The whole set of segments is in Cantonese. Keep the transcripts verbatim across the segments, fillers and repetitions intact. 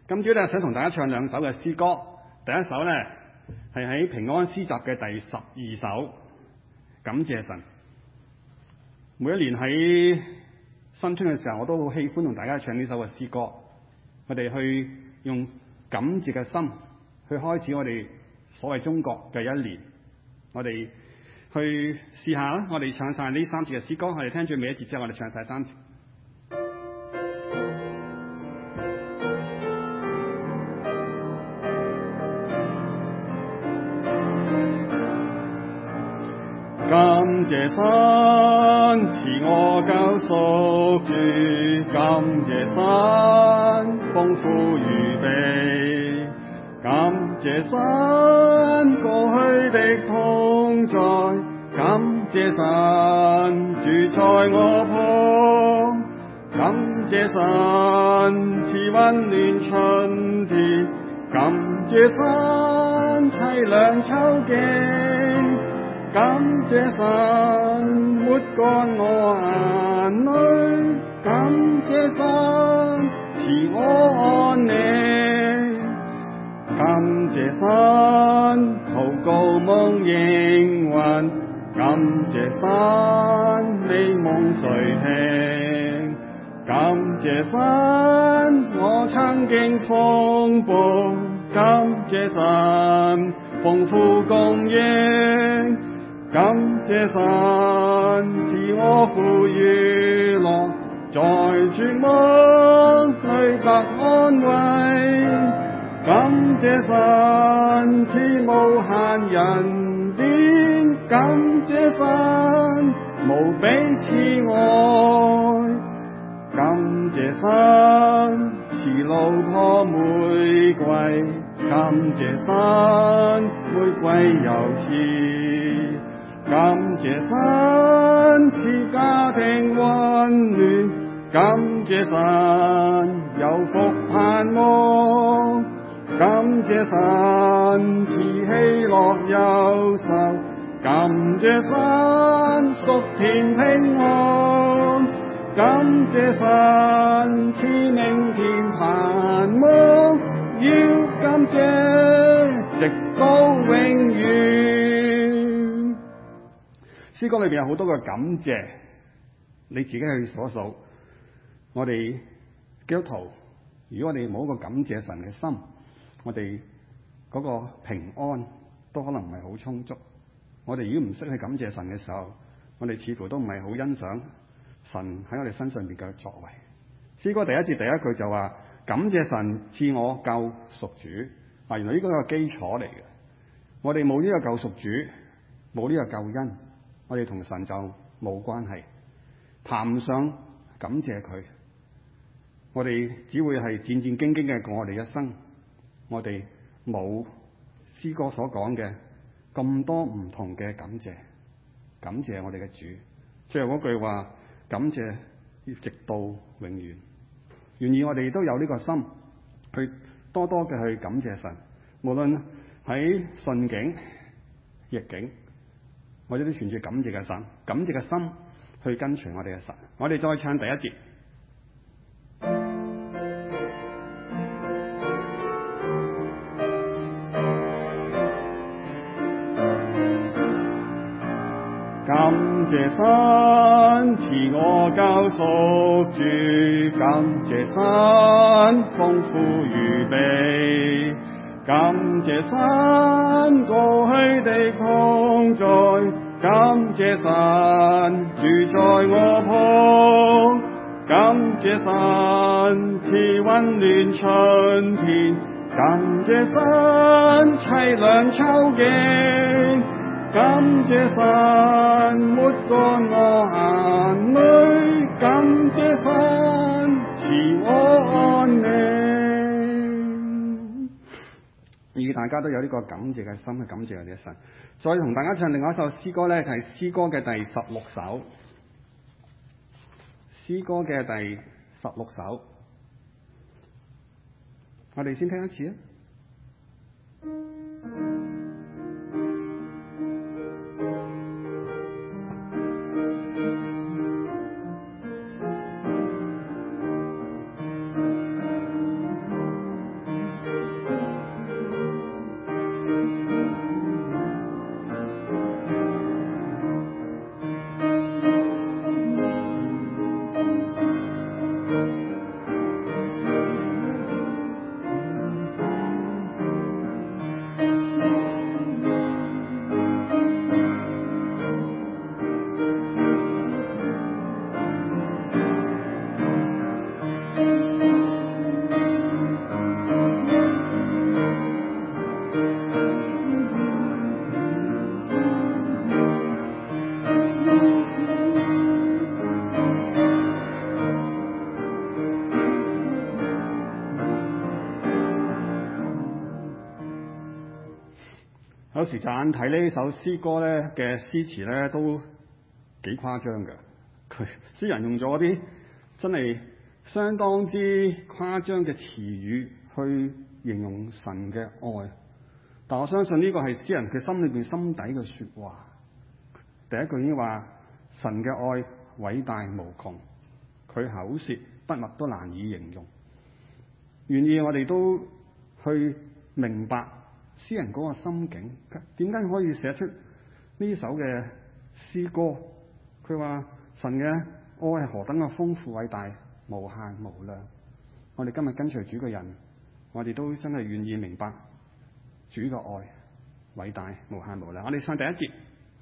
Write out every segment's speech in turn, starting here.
今朝咧想同大家唱兩首嘅詩歌，第一首咧係喺平安詩集嘅第十二首，感謝神。每一年喺新春嘅時候，我都好喜歡同大家唱呢首嘅詩歌。我哋去用感謝嘅心去開始我哋所謂中國嘅一年。我哋去試下啦，我哋唱晒呢三節嘅詩歌，我哋聽住每一節之後，我哋唱晒三節。感謝神賜我救贖主，感謝神豐富預備，感謝神過去的同在，感謝神住在我旁，感謝神賜溫暖春天，感謝神凄涼秋景。感謝神抹乾我眼淚，感謝神賜我安寧，感謝神禱告夢應允，感謝神美夢垂聽，感謝神我曾經風暴，感謝神豐富供應。感謝神賜我富裕樂，在絕望裏得安慰。感謝神賜無限恩典，感謝神無比慈愛。感謝神賜路破玫瑰，感謝神玫瑰有刺。感謝神賜家庭溫暖，感謝神有福盼望，感謝神賜喜樂憂愁，感謝神屬天平安，感謝神賜明天盼望，要感謝直到永遠。詩歌裏邊有好多嘅感謝，你自己去數數。我哋基督徒，如果我哋冇一個感謝神嘅心，我哋嗰個平安都可能唔係好充足。我哋如果唔識去感謝神嘅時候，我哋似乎都唔係好欣賞神喺我哋身上邊嘅作為。詩歌第一節第一句就話：感謝神賜我救贖主。啊，原來呢個係個基礎嚟嘅。我哋冇呢個救贖主，冇呢個救恩，我哋同神就冇關係，談唔上感謝佢。我哋只會係戰戰兢兢嘅過我哋一生。我哋冇詩歌所講嘅咁多唔同嘅感謝，感謝我哋嘅主。最後嗰句話：感謝直到永遠。願意我哋都有呢個心，去多多嘅去感謝神，無論喺順境逆境，我哋都存住感謝嘅神，感謝嘅心去跟隨我哋嘅神。我哋再唱第一節。感謝神賜我救贖主，感謝神豐富預備，感謝神過去的同在，感謝神住在我旁，感謝神賜溫暖春天，感謝神凄涼秋景。感謝神抹乾我眼淚，感謝神賜我安寧。而大家都有呢個感謝嘅心去感謝我哋嘅神。再同大家唱另外一首詩歌咧，係詩歌嘅第十六首。詩歌嘅第十六首，我哋先聽一次啊。 有時乍眼睇呢首詩歌咧嘅詩詞咧都幾誇張㗎，佢詩人用咗啲真係相當之誇張嘅詞語去形容神嘅愛。但我相信呢個係詩人佢心裏邊心底嘅說話。第一句已經話神嘅愛偉大無窮，佢口舌筆墨都難以形容。願意我哋都去明白詩人嗰個心境，點解可以寫出呢首嘅詩歌？佢話神嘅愛係何等嘅豐富偉大，無限無量。我哋今日跟隨主嘅人，我哋都真係願意明白主嘅愛偉大無限無量。我哋唱第一節。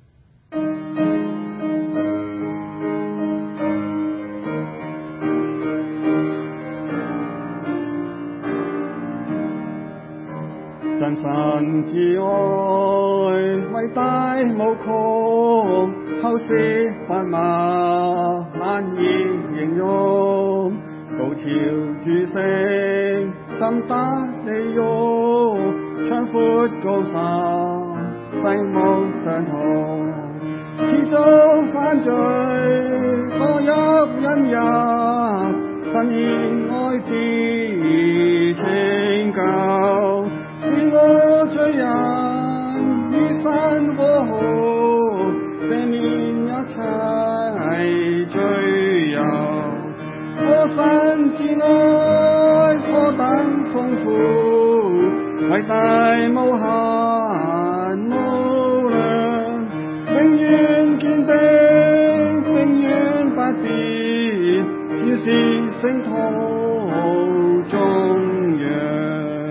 真神之愛偉大無窮，口舌筆墨難以形容，高潮諸聲深達地獄，長闊高深世無相同，始祖犯罪墮入引誘，神憐愛子拯救，使我罪人與神和好，赦免一切罪由。我神之愛何等豐富，偉大無限無量，永遠堅定，永遠不變，天使聖徒頌揚。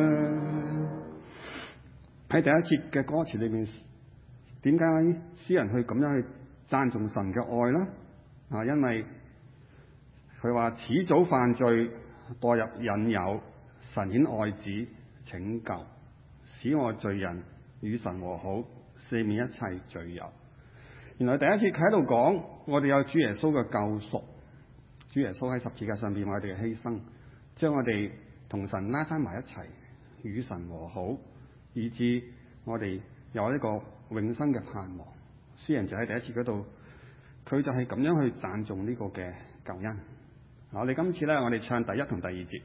喺第一節嘅歌詞裏面，點解詩人去咁樣去讚頌神嘅愛呢？啊，因為佢話始祖犯罪墮入引誘，神顯愛子拯救，使我罪人與神和好，赦免一切罪由。原來第一節佢喺度講，我哋有主耶穌嘅救贖，主耶穌喺十字架上邊我哋嘅犧牲，將我哋同神拉翻埋一齊，與神和好，以致我哋有一個永生嘅盼望。詩人就喺第一節嗰度，佢就係咁樣去讚頌呢個嘅救恩。我哋今次咧，我哋唱第一同第二節。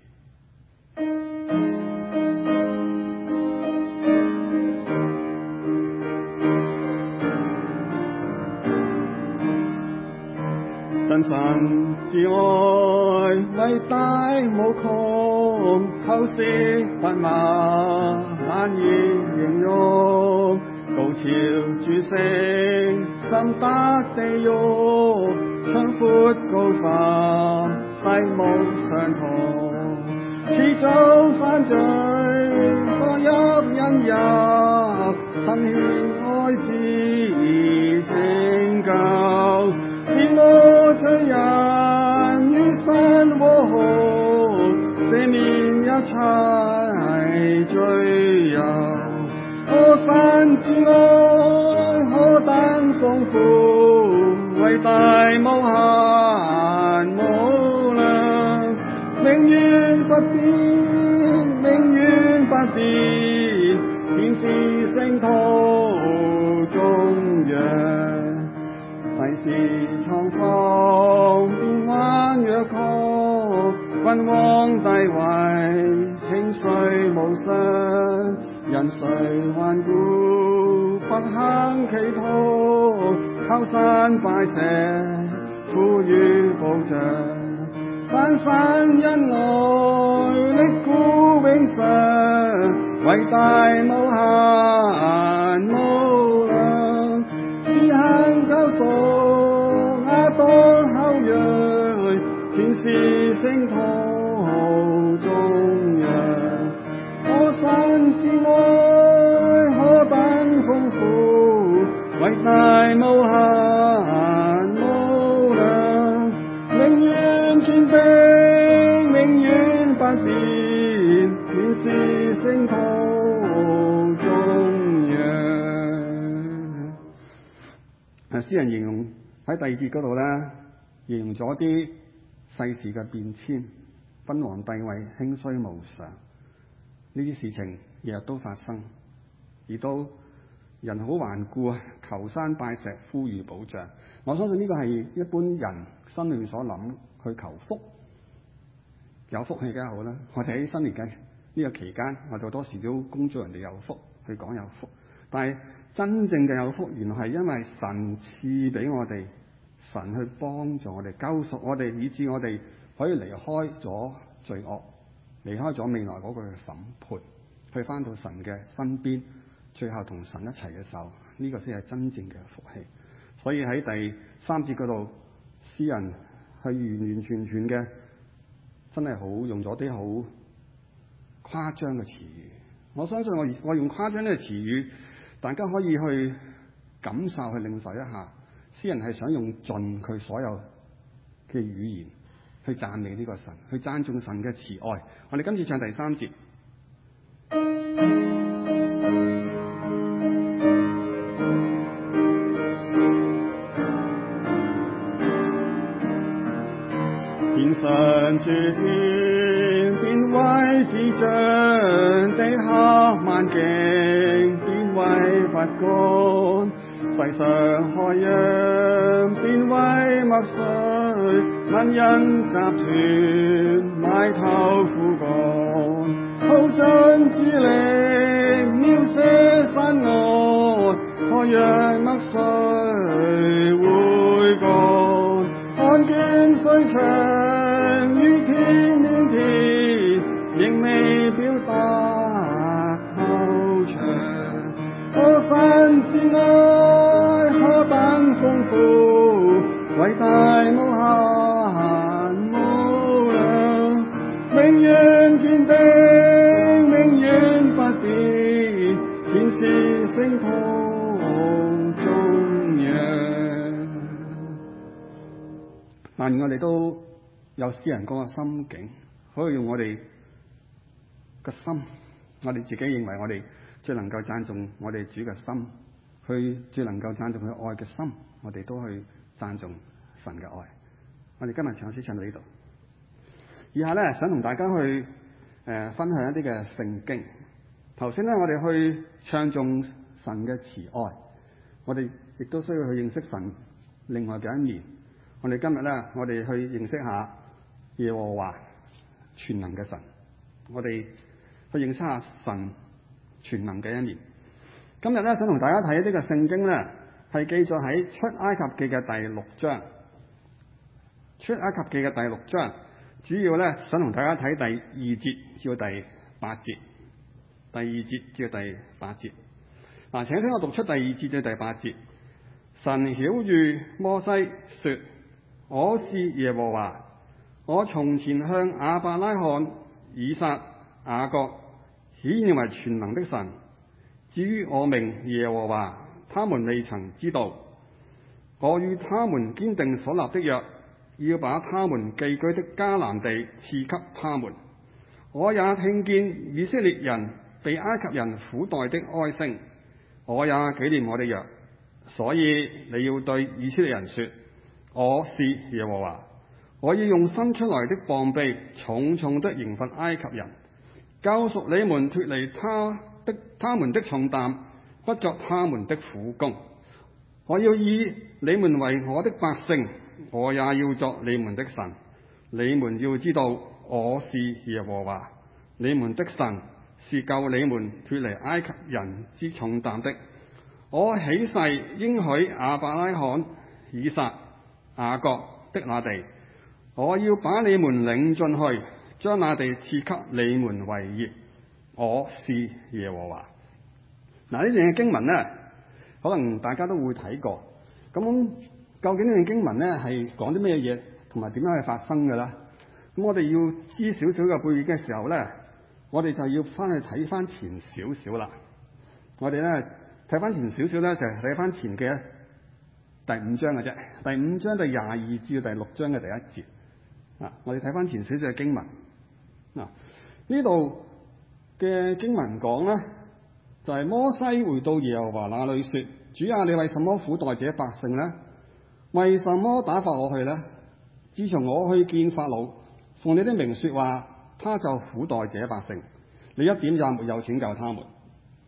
真神之愛偉大無窮，口舌筆墨難以形容，高潮諸聲深達地獄，長闊高深世無相同，始祖犯罪墮入引誘，神獻愛子拯救，使我罪人與神和好，赦免一切罪由。我神之愛何等豐富，偉大無限無量，永遠不變，永遠不變，天使聖徒頌揚。世事滄桑變幻若曲，君王帝位興衰無常，人誰頑固不肯祈禱，靠山拜石富裕保障，但神恩愛力固永常，偉大無限無量，施行救贖亞當後裔，天使聖徒頌揚。我神之愛何等豐富，偉大無限無量，永遠堅定，永遠不變，天使聖徒頌揚。啊，詩人形容喺第二節嗰度咧，形容咗啲世事嘅變遷，君王帝位興衰無常，呢啲事情日日都發生，而都人好頑固啊，求山拜石，呼籲保障。我相信呢個係一般人心裏面所諗，去求福，有福氣梗係好啦。我哋喺新年嘅呢個期間，我哋好多時都恭祝人哋有福，去講有福。但係真正嘅有福，原來係因為神賜俾我哋，神去幫助我哋，救贖我哋，以致我哋可以離開咗罪惡，離開咗未來嗰個嘅審判，去返到神嘅身邊，最後同神一齊嘅時候，呢、這個先係真正嘅福氣。所以喺第三節嗰度，詩人係完完全全嘅，真係好用咗啲好誇張嘅詞語。我相信我我用誇張呢個詞語，大家可以去感受、去領受一下。詩人係想用盡佢所有嘅語言去讚美呢個神，去讚頌神嘅慈愛。我哋今次唱第三節。天上諸天變為智障，地下萬境變為不乾，世上海洋變為墨水，萬人集團埋頭苦幹，耗盡智力描寫山岸，海洋墨水會乾，看見水牆與天連天，仍未表達透徹。我神之愛何等豐富，偉大無限無量，永遠堅定，永遠不變，天使聖徒中央。但願我哋都有詩人嗰個心境，可以用我哋嘅心，我哋自己認為我哋最能夠讚頌我哋主嘅心，去最能夠讚頌佢愛嘅心，我哋都去讚頌神嘅愛。我哋今日唱詩唱到呢度，以下咧想同大家去誒、呃、分享一啲嘅聖經。頭先咧我哋去唱頌神嘅慈愛，我哋亦都需要去認識神另外嘅一面。我哋今日咧我哋去認識下耶和華全能嘅神，我哋去認識下神全能嘅一面。今日咧想同大家睇呢個聖經咧，係記載喺出埃及記嘅第六章。出埃及記嘅第六章，主要咧想同大家睇第二節至到第八節。第二節至到第八節。嗱、啊，請聽我讀出第二節至到第八節。神曉諭摩西說：我是耶和華，我從前向亞伯拉罕、以撒、雅各顯現為全能的神。至於我名耶和華，他們未曾知道。我與他們堅定所立的約，要把他們寄居的迦南地賜給他們。我也聽見以色列人被埃及人苦待的哀聲，我也紀念我的約。所以你要對以色列人說：我是耶和華，我要用伸出來的膀臂重重的刑罰埃及人，救贖你們脫離他的他們的重擔，不作他們的苦工。我要以你們為我的百姓，我也要作你們的神。你們要知道我是耶和華，你們的神，是救你們脫離埃及人之重擔的。我起誓應許亞伯拉罕、以撒、雅各的那地，我要把你們領進去，將那地賜給你們為業。我是耶和華。嗱，呢段嘅經文呢，可能大家都會睇過。咁究竟呢段經文呢係講啲咩嘢，同埋點樣去發生嘅啦？咁我哋要知少少嘅背景嘅時候呢，我哋就要翻去睇翻前少少啦。我哋咧睇翻前少少咧，就係睇翻前嘅第五章嘅啫。第五章第廿二至第六章嘅第一節。啊，我哋睇翻前少少嘅經文。嗱，呢度嘅經文講咧，就係、是、摩西回到耶和華那裏說：主啊，你為什麼苦待這百姓呢？為什麼打發我去呢？自從我去見法老，奉你的名說話，他就苦待這百姓，你一點也沒有拯救他們。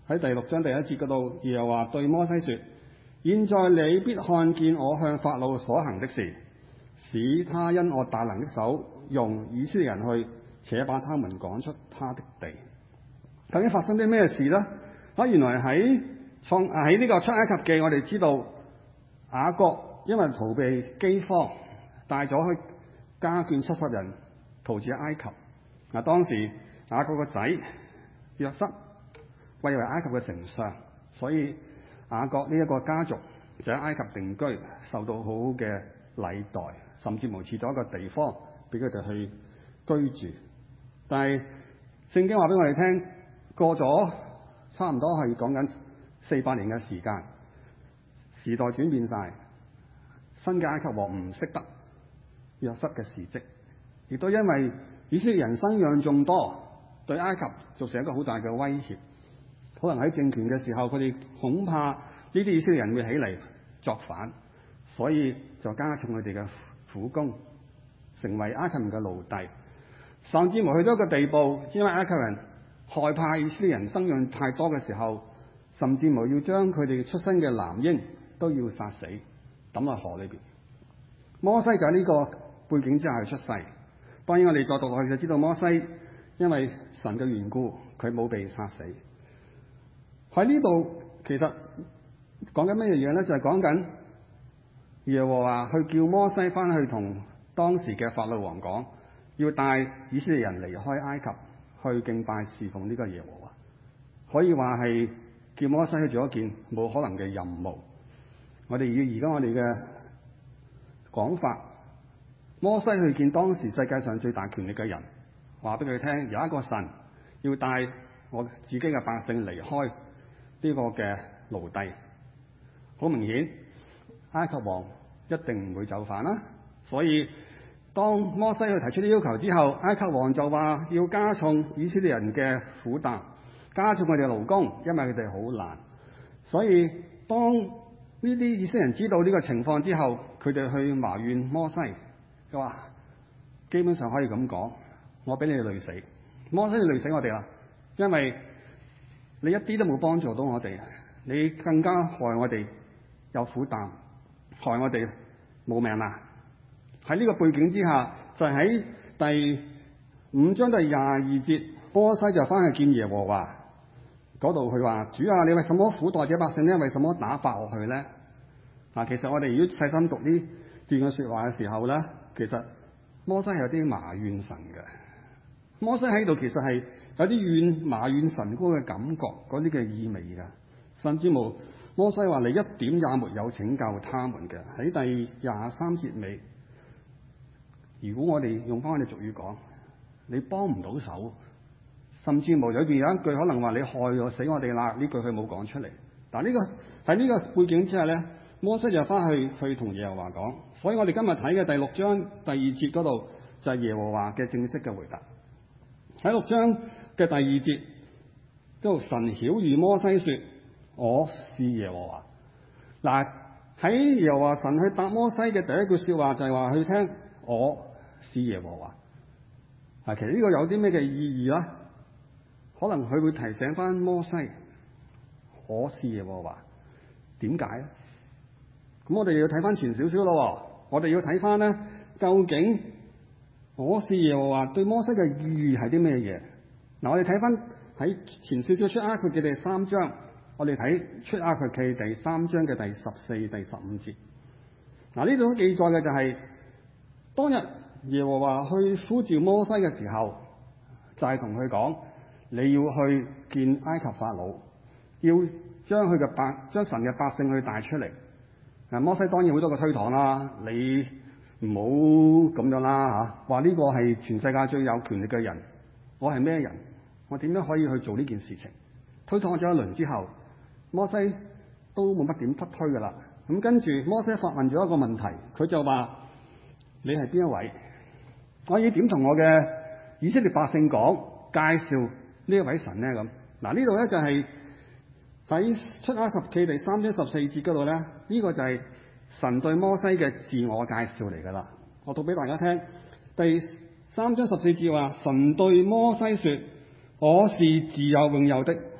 喺第六章第一節嗰度，耶和華對摩西說：現在你必看見我向法老所行的事，使他因我大能的手容以色列人去，且把他們趕出他的地。究竟發生啲咩事呢？啊，原來喺創喺呢個出埃及記，我哋知道雅各因為逃避饑荒，帶咗去家眷七十人逃至埃及。嗱，當時雅各個仔約瑟貴為埃及嘅丞相，所以雅各呢一個家族就喺埃及定居，受到好好嘅禮待，甚至無設咗一個地方俾佢哋去居住。但係聖經話俾我哋聽，過咗差唔多係講緊四百年嘅時間，時代轉變晒，新嘅埃及王唔識得約瑟嘅事蹟，亦都因為以色列人生養眾多，對埃及造成一個好大嘅威脅。可能喺政權嘅時候，佢哋恐怕呢啲以色列人會起嚟作反，所以就加重佢哋嘅苦工，成為埃及人嘅奴隸。甚至乎去到一個地步，因為埃及人害怕以色列人生養太多嘅時候，甚至乎要將佢哋出生嘅男嬰都要殺死，抌落河裏邊。摩西就喺呢個背景之下出世。當然我哋再讀落去就知道，摩西因為神嘅緣故，佢冇被殺死。喺呢度其實講緊咩嘢咧？就係講緊耶和華去叫摩西翻去同當時嘅法老王講，要帶以色列人離開埃及，去敬拜侍奉呢個耶和華。可以話係叫摩西去做一件冇可能嘅任務。我哋要而家我哋嘅講法，摩西去見當時世界上最大權力嘅人，話俾佢聽，有一個神要帶我自己嘅百姓離開呢個嘅奴隸。好明顯，埃及王一定唔會就範啦。所以當摩西去提出啲要求之後，埃及王就話要加重以色列人嘅苦擔，加重佢哋嘅勞工，因為佢哋好難。所以當呢啲以色列人知道呢個情況之後，佢哋去埋怨摩西，佢話基本上可以咁講，我俾你哋累死，摩西你累死我哋啦，因為你一啲都冇幫助到我哋，你更加害我哋有苦擔，害我哋冇命啦。喺呢個背景之下，就喺第五章第廿二節，摩西就翻去見耶和華嗰度，佢話：主啊，你為什麼苦待這百姓呢？為什麼打發我去呢？嗱，其實我哋如果細心讀呢段嘅說話嘅時候咧，其實摩西係有啲埋怨神嘅。摩西喺度其實係有啲怨埋怨神嗰個感覺，嗰啲嘅意味㗎。甚至無摩西話：你一點也沒有拯救他們嘅。喺第廿三節尾，如果我哋用翻我哋俗語講，你幫唔到手。甚至無裏邊有一句可能話你害咗死我哋啦，呢句佢冇講出嚟。但係呢個喺呢個背景之下咧，摩西就翻去去同耶和華講。所以我哋今日睇嘅第六章第二節嗰度就係耶和華嘅正式嘅回答。喺六章嘅第二節，嗰度神曉諭摩西說：我是耶和華。嗱，喺耶和華神去答摩西嘅第一句說話就係話去聽我是耶和華。嗱，其實呢個有啲咩嘅意義啦？可能佢會提醒翻摩西，我是耶和華，點解咧？咁我哋要睇翻前少少咯。我哋要睇翻咧，究竟我是耶和華對摩西嘅意義係啲咩嘢？嗱，我哋睇翻喺前少少出埃及記第三章，我哋睇出埃及記第三章嘅第十四、第十五節。嗱，呢度記載嘅就係、是、當日耶和華去呼召摩西嘅時候，就係同佢講。你要去見埃及法老，要將佢嘅百將神嘅百姓去帶出嚟。嗱，摩西當然好多個推搪啦，你唔好咁樣啦嚇，話呢個係全世界最有權力嘅人，我係咩人？我點樣可以去做呢件事情？推搪咗一輪之後，摩西都冇乜點得推噶啦。咁跟住摩西發問咗一個問題，佢就話：你係邊一位？我要點同我嘅以色列百姓講介紹？呢一位神咧咁，嗱，呢度咧就係喺出埃及記第三章十四節嗰度咧，呢、這個就係神對摩西嘅自我介紹嚟噶啦。我讀俾大家聽，第三章十四節話：神對摩西說：我是自有永有的，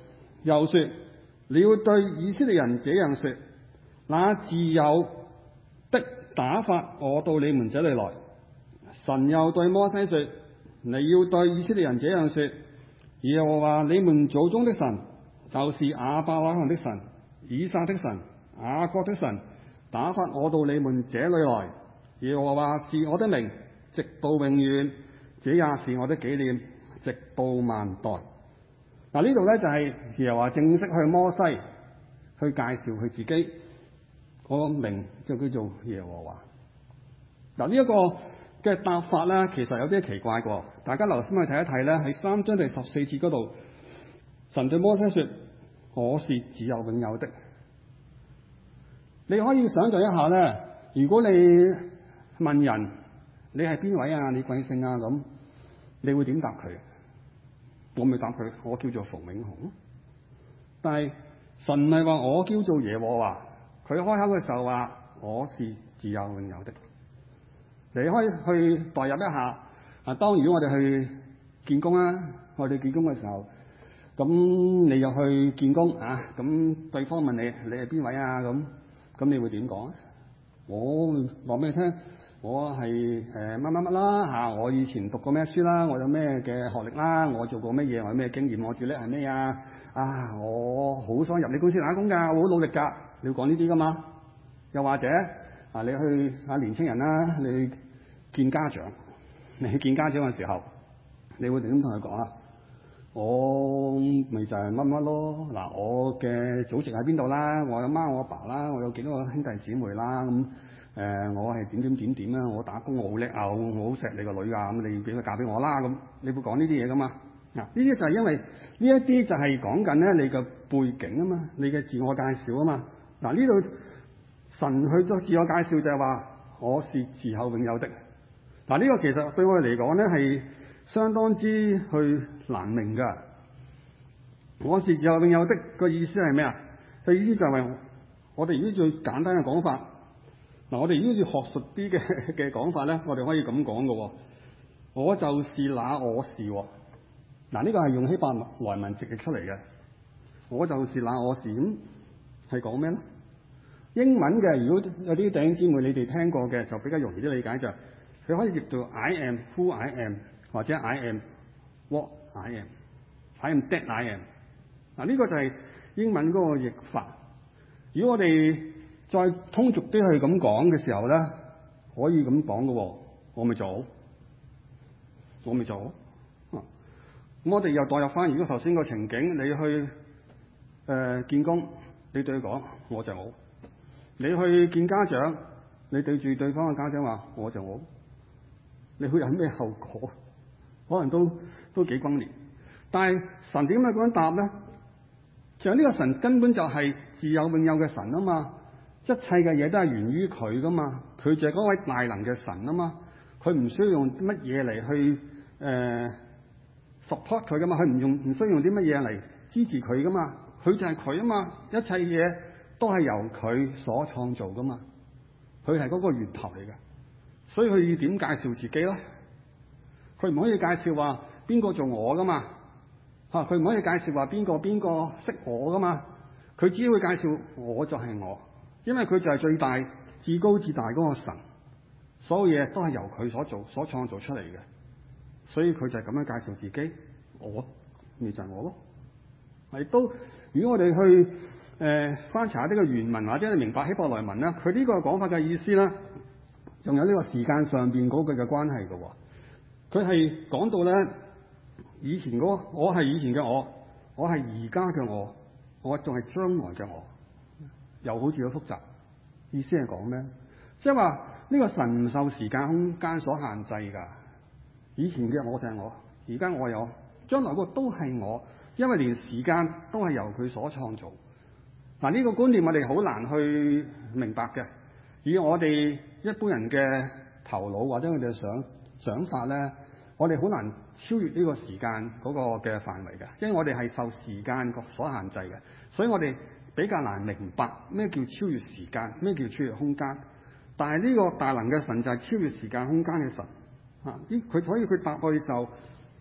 又說：你要對以色列人這樣說，那自有的打發我到你們這裏來。神又對摩西說：你要對以色列人這樣說，耶和華你們祖宗的神，就是亞伯拉罕的神、以撒的神、雅各的神，打發我到你們這裏來。耶和華是我的名，直到永遠，這也是我的紀念，直到萬代。嗱，呢度咧就係耶和華正式向摩西去介紹佢自己，個名就叫做耶和華。嗱，呢一個嘅答法咧，其實有啲奇怪嘅。大家留心去睇一睇咧，喺三章第十四節嗰度，神對摩西說：我是自有永有的。你可以想象一下咧，如果你問人你係邊位啊，你貴姓啊，咁你會點答佢？我咪答佢，我叫做馮永雄。但係神係話我叫做耶和華，佢開口嘅時候話我是自有永有的。你可以去代入一下啊，當如果我哋去見工啦，我哋見工嘅時候，咁你又去見工啊，咁對方問你你係邊位啊，咁咁你會點講？我話俾你聽，我係誒乜乜乜啦嚇，我以前讀過咩書啦，我有咩嘅學歷啦，我做過乜嘢，我有咩經驗，我最叻係咩啊？啊，我好想入你公司打工㗎，我好努力㗎，你要講呢啲㗎嘛？又或者啊，你去啊年青人啦，你去見家長，你去見家長嘅時候，你會點同佢講啊？我咪就係乜乜咯，嗱，我嘅祖籍喺邊度啦，我阿媽我阿爸啦，我有幾多個兄弟姊妹啦，咁誒、呃、我係點點點點啦，我打工我好叻啊，我好錫你個女啊，咁你俾佢嫁俾我啦，咁你會講呢啲嘢噶嘛？嗱，呢啲就係因為呢一啲就係講緊咧你嘅背景啊嘛，你嘅自我介紹啊嘛。嗱，呢度神去咗自我介紹就係話我是自有永有的。嗱，呢個其實對我哋嚟講咧係相當之去難明噶。我是自有永有的個意思係咩啊？個意思就係我哋如果最簡單嘅講法，嗱，我哋如果要學術啲嘅嘅講法咧，我哋可以咁講嘅。我就是那我是。嗱，呢個係用希伯來文直譯出嚟嘅。我就是那我是，咁係講咩咧？英文嘅如果有啲弟兄姊妹你哋聽過嘅，就比較容易啲理解，就係佢可以譯做 I am who I am， 或者 I am what I am，I am that I am。嗱，呢個就係英文嗰個譯法。如果我哋再通俗啲去咁講嘅時候咧，可以咁講嘅，我咪做，我咪做。咁、啊、我哋又代入翻，如果頭先個情景，你去誒、呃、見工，你對佢講我就我；你去見家長，你對住對方嘅家長話我就我，你會有咩後果？可能都都幾轟烈。但係神點解咁樣答咧？其實呢個神根本就係自有永有嘅神啊嘛，一切嘅嘢都係源於佢噶嘛，佢就係嗰位大能嘅神啊嘛，佢唔需要用乜嘢嚟去誒、呃、support 佢噶嘛，佢唔用唔需要用啲乜嘢嚟支持佢噶嘛，佢就係佢啊嘛，一切嘢都係由佢所創造噶嘛，佢係嗰個源頭嚟嘅，所以佢要點介紹自己咧？佢唔可以介紹話邊個做我噶嘛。嚇！佢唔可以介紹話邊個邊個識我噶嘛？佢只會介紹我就係我，因為佢就係最大、至高至大嗰個神，所有嘢都係由佢所做、所創造出嚟嘅，所以佢就係咁樣介紹自己。我，咪就係我咯。係都，如果我哋去誒、呃、翻查呢個原文或者你明白希伯來文咧，佢呢個講法嘅意思咧，仲有呢個時間上邊嗰句嘅關係嘅喎。佢係講到咧。以前嗰個我係以前嘅我，我係而家嘅我，我仲係將來嘅我，又好似好複雜。意思係講咩？即係話呢個神唔受時間空間所限制㗎。以前嘅我就係我，而家我有，將來嗰個都係我，因為連時間都係由佢所創造。嗱，呢個觀念我哋好難去明白嘅。以我哋一般人嘅頭腦或者佢哋嘅想想法咧，我哋好難超越呢個時間嗰個嘅範圍嘅，因為我哋係受時間所限制嘅，所以我哋比較難明白咩叫超越時間，咩叫超越空間。但係呢個大能嘅神就係超越時間空間嘅神啊！呢佢所以佢答我嘅時候，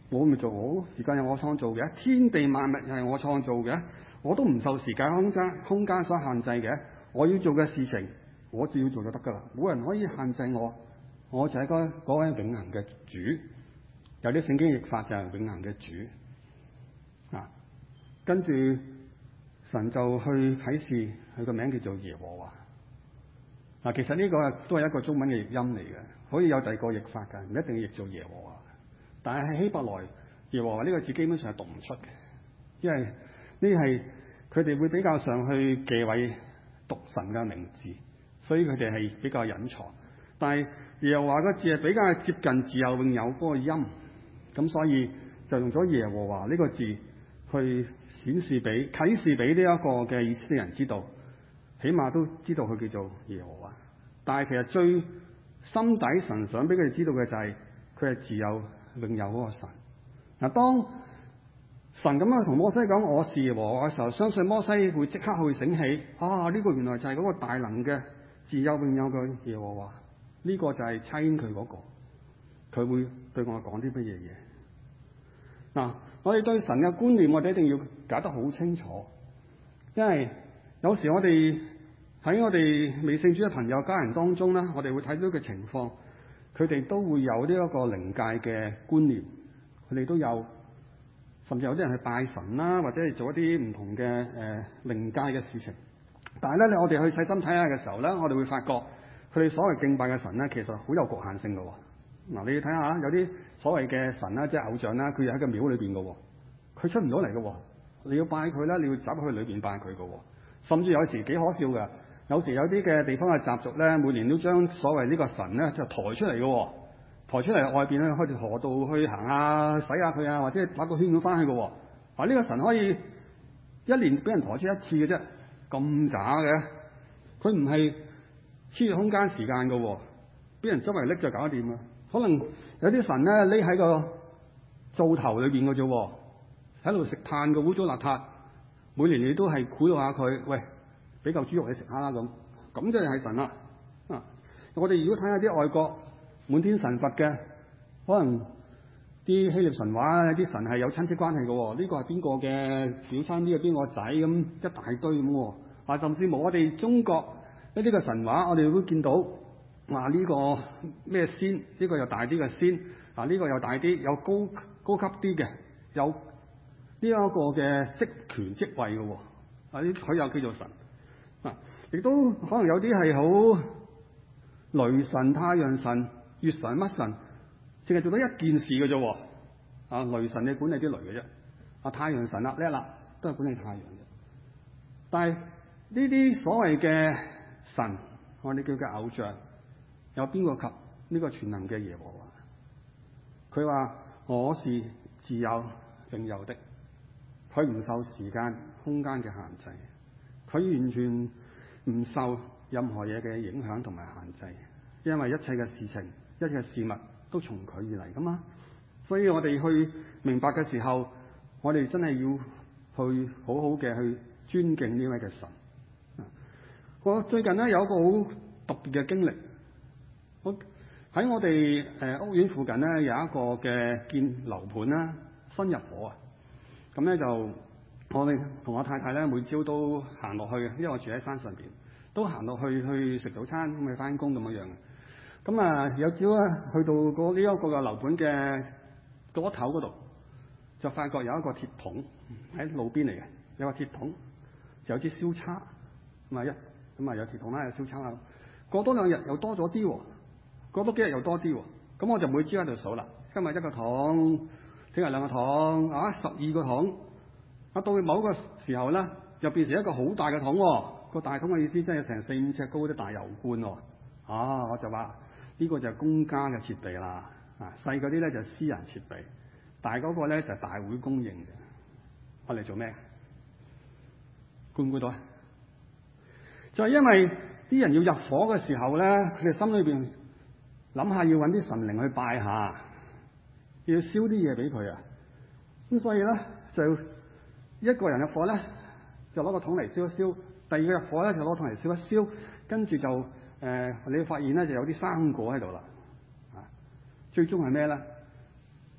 我咪做我時間係我創造嘅，天地萬物係我創造嘅，我都唔受時間空間空間所限制嘅。我要做嘅事情，我只要做就得噶啦，冇人可以限制我。我就係嗰嗰位永恆嘅主。有啲聖經譯法就係永恆嘅主啊。跟住神就去啟示，佢個名叫做耶和華。嗱，其實呢個都係一個中文嘅譯音嚟嘅，可以有第二個譯法㗎，唔一定要譯做耶和華。但係喺希伯來耶和華呢個字基本上係讀唔出嘅，因為呢係佢哋會比較上去忌諱讀神嘅名字，所以佢哋係比較隱藏。但係耶和華個字係比較接近自有永有嗰個音，咁所以就用咗耶和華呢個字去顯示俾啟示俾呢一個嘅以色列人知道，起碼都知道佢叫做耶和華。但係其實最心底神想俾佢哋知道嘅就係佢係自有永有嗰個神。嗱，當神咁樣同摩西講我是耶和華嘅時候，相信摩西會即刻去醒起，啊，呢個原來就係嗰個大能嘅自有永有嘅耶和華，呢個就係差遣佢嗰個，佢會對我講啲乜嘢嘢。嗱，我哋對神嘅觀念，我哋一定要搞得好清楚，因為有時我哋喺我哋未信主嘅朋友家人當中咧，我哋會睇到嘅情況，佢哋都會有呢一個靈界嘅觀念，佢哋都有，甚至有啲人去拜神啦，或者係做一啲唔同嘅誒靈界嘅事情。但係咧，我哋去細心睇下嘅時候咧，我哋會發覺佢哋所謂敬拜嘅神咧，其實好有局限性嘅喎。嗱，你要睇下有啲所謂嘅神啦，即係偶像啦，佢又喺個廟裏邊嘅喎，佢出唔到嚟嘅喎。你要拜佢咧，你要走去裏邊拜佢嘅喎。甚至有時幾可笑嘅，有時有啲嘅地方嘅習俗咧，每年都將所謂呢個神咧就抬出嚟嘅喎，抬出嚟外邊咧，開條河道去行下洗下佢啊，或者打個圈咁翻去嘅喎。啊，呢個神可以一年俾人抬出一次嘅啫，咁渣嘅，佢唔係超越空間時間嘅喎，俾人周圍拎就搞掂啦。可能有啲神咧匿喺個灶頭裏邊嘅啫，喺度食炭嘅污糟邋遢，每年你都係賄賂下佢，喂，俾嚿豬肉你食下啦咁，咁就係神啦。啊，我哋如果睇下啲外國滿天神佛嘅，可能啲希臘神話有啲神係有親戚關係嘅喎，呢、這個係邊個嘅表親，呢個邊個仔咁一大堆咁喎。啊，甚至冇我哋中國一啲嘅神話，我哋會見到話呢、這個咩仙，呢、這個又大啲嘅仙，啊呢、這個又大啲，有高高級啲嘅，有呢一個嘅職權職位嘅喎。啊，呢佢又叫做神。啊，亦都可能有啲係好雷神、太陽神、月神乜神，淨係做到一件事嘅啫。啊，雷神你管理啲雷嘅啫，啊太陽神啦叻啦，都係管理太陽嘅。但係呢啲所謂嘅神，我哋叫嘅偶像，有邊個及呢個全能嘅耶和華？佢話我是自有永有的，佢唔受時間空間嘅限制，佢完全唔受任何嘢嘅影響同埋限制，因為一切嘅事情、一切嘅事物都從佢而嚟噶嘛。所以我哋去明白嘅時候，我哋真係要去好好嘅去尊敬呢位嘅神。我最近咧有一個好特別嘅經歷，我喺我哋誒屋苑附近咧有一個嘅建樓盤啦，新入伙啊。咁咧就我哋同我太太咧每朝都行落去嘅，因為我住喺山上邊，都行落去去食早餐咁去翻工咁樣樣。咁啊有朝咧去到嗰呢一個嘅樓盤嘅嗰頭嗰度，就發覺有一個鐵桶喺路邊嚟嘅，有個鐵桶就有支燒叉咁啊一。咁啊有鐵桶啦，有燒叉啦。過多兩日又多咗啲，過多幾日又多啲。咁我就每朝喺度數啦。今日一個桶，聽日兩個桶，啊十二個桶。啊到某個時候咧，又變成一個好大嘅桶。個大桶嘅意思真係成四五尺高啲大油罐。啊，我就話呢個就係公家嘅設備啦。啊細嗰啲咧就係私人設備，大嗰個咧就係大會公營嘅。我嚟做咩？估唔估到啊？就係因為啲人要入伙嘅時候咧，佢哋心裏邊諗下要揾啲神靈去拜下，要燒啲嘢俾佢啊。咁所以咧就一個人入伙咧就攞個桶嚟燒一燒，第二個入伙咧就攞桶嚟燒一燒，跟住就誒、呃、你會發現咧就有啲生果喺度啦。啊，最終係咩咧？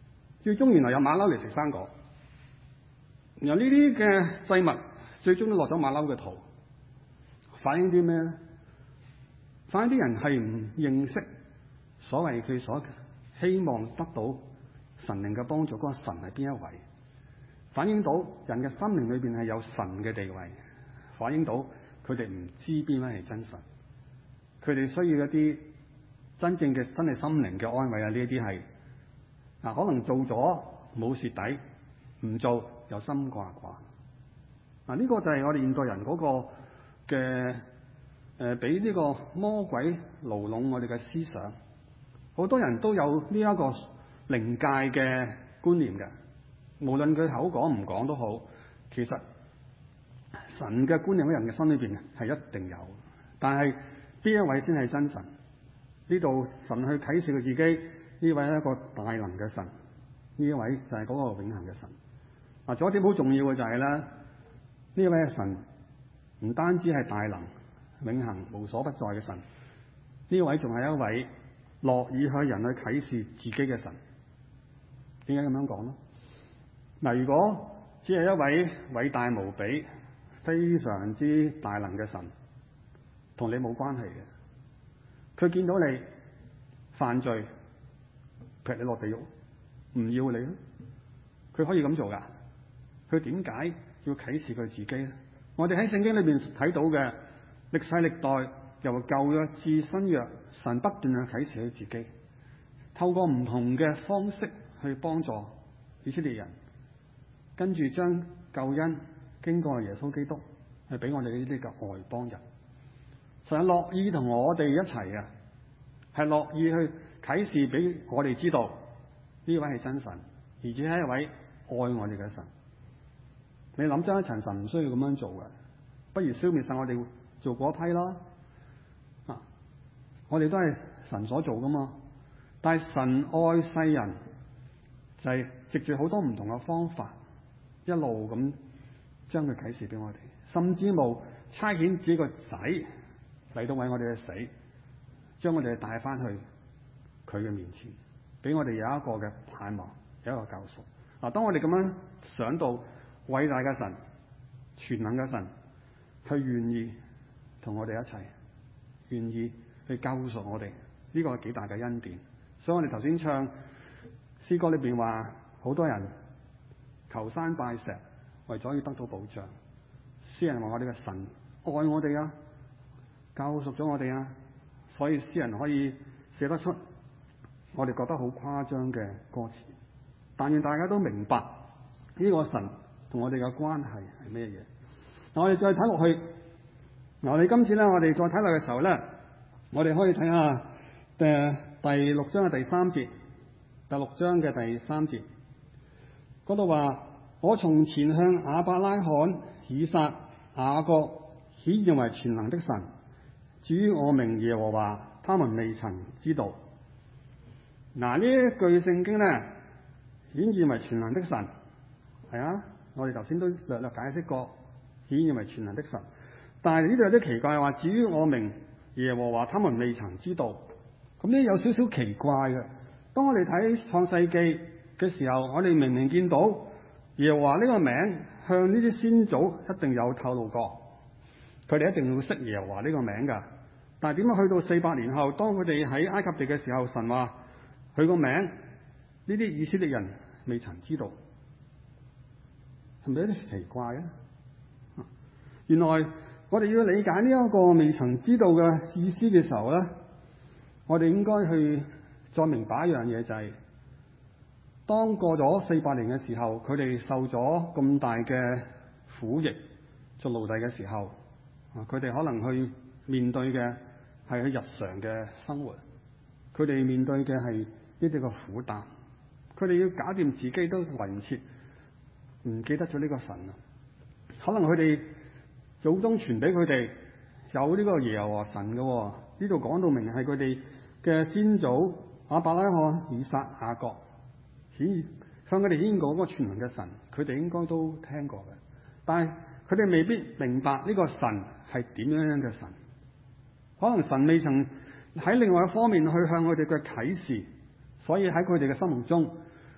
最終原來有馬騮嚟食生果。然後呢啲嘅祭物最終都落咗馬騮嘅肚，反映啲咩咧？反映啲人係唔認識所謂佢所希望得到神靈嘅幫助嗰個神係邊一位，反映到人嘅心靈裏邊係有神嘅地位，反映到佢哋唔知邊位係真神，佢哋需要一啲真正嘅真係心靈嘅安慰啊！呢一啲係嗱，可能做咗冇蝕底，唔做又心掛掛。嗱，呢個就係我哋現代人嗰個嘅誒，俾呢個魔鬼牢籠我哋嘅思想。好多人都有呢一個靈界嘅觀念嘅，無論佢口講唔講都好，其實神嘅觀念喺人嘅心裏邊係一定有。但係邊一位先係真神？呢度神去啟示佢自己，呢位係一個大能嘅神，呢一位就係嗰個永恆嘅神。嗱，仲有一點好重要嘅就係咧，呢一位嘅神唔單止係大能、永恆、無所不在嘅神，呢位仲係一位樂意向人去啟示自己嘅神。點解咁樣講咧？嗱，如果只係一位偉大無比、非常之大能嘅神，同你冇關係嘅，佢見到你犯罪，劈你落地獄，唔要你咯，佢可以咁做噶？佢點解要啟示佢自己咧？我哋喺聖經裏邊睇到嘅歷世歷代，由舊約至新約，神不斷去啟示佢自己，透過唔同嘅方式去幫助以色列人，跟住將救恩經過耶穌基督去俾我哋呢啲嘅外邦人。神係樂意同我哋一齊嘅，係樂意去啟示俾我哋知道呢位係真神，而且係一位愛我哋嘅神。你諗真一層，神唔需要咁樣做嘅，不如消滅晒我哋做嗰批啦。啊，我哋都係神所做噶嘛。但係神愛世人，就係藉住好多唔同嘅方法，一路咁將佢啟示俾我哋，甚至冇差遣自己個仔嚟到為我哋嘅死，將我哋帶翻去佢嘅面前，俾我哋有一個嘅盼望，有一個救贖。嗱，當我哋咁樣想到偉大嘅神、全能嘅神，佢願意同我哋一齊，願意去救贖我哋，呢個係幾大嘅恩典。所以我哋頭先唱詩歌裏邊話，好多人求山拜石，為咗要得到保障。詩人話我哋嘅神愛我哋啊，救贖咗我哋啊，所以詩人可以寫得出我哋覺得好誇張嘅歌詞。但願大家都明白呢個神同我哋嘅關係係咩嘢。嗱，我哋再睇落去，嗱，我哋今次咧，我哋再睇落嘅時候咧，我哋可以睇下誒第六章嘅第三節，第六章嘅第三節嗰度話：我從前向亞伯拉罕、以撒、雅各顯現為全能的神，至於我名耶和華，他們未曾知道。嗱，呢一句聖經咧，顯現為全能的神，係啊，我哋頭先都略略解釋過，顯現為全能的神。但係呢度有啲奇怪，話至於我名耶和華，他們未曾知道。咁呢有少少奇怪嘅。當我哋睇創世記嘅時候，我哋明明見到耶和華呢個名向呢啲先祖一定有透露過，佢哋一定會識耶和華呢個名噶。但係點解去到四百年後，當佢哋喺埃及地嘅時候，神話佢個名，呢啲以色列人未曾知道，係咪有啲奇怪啊？原來我哋要理解呢一個未曾知道嘅意思嘅時候咧，我哋應該去再明白一樣嘢，就係當過咗四百年嘅時候，佢哋受咗咁大嘅苦役做奴隸嘅時候，啊，佢哋可能去面對嘅係佢日常嘅生活，佢哋面對嘅係呢啲個苦擔，佢哋要搞掂自己都嚟唔切，唔記得咗呢個神啊。可能佢哋祖宗傳俾佢哋有呢個耶和華神嘅，呢度講到明係佢哋嘅先祖亞伯拉罕、以撒、雅各，顯向佢哋顯現過嗰個全能嘅神，佢哋應該都聽過嘅。但係佢哋未必明白呢個神係點樣樣嘅神，可能神未曾喺另外一方面去向佢哋嘅啟示，所以喺佢哋嘅心目中，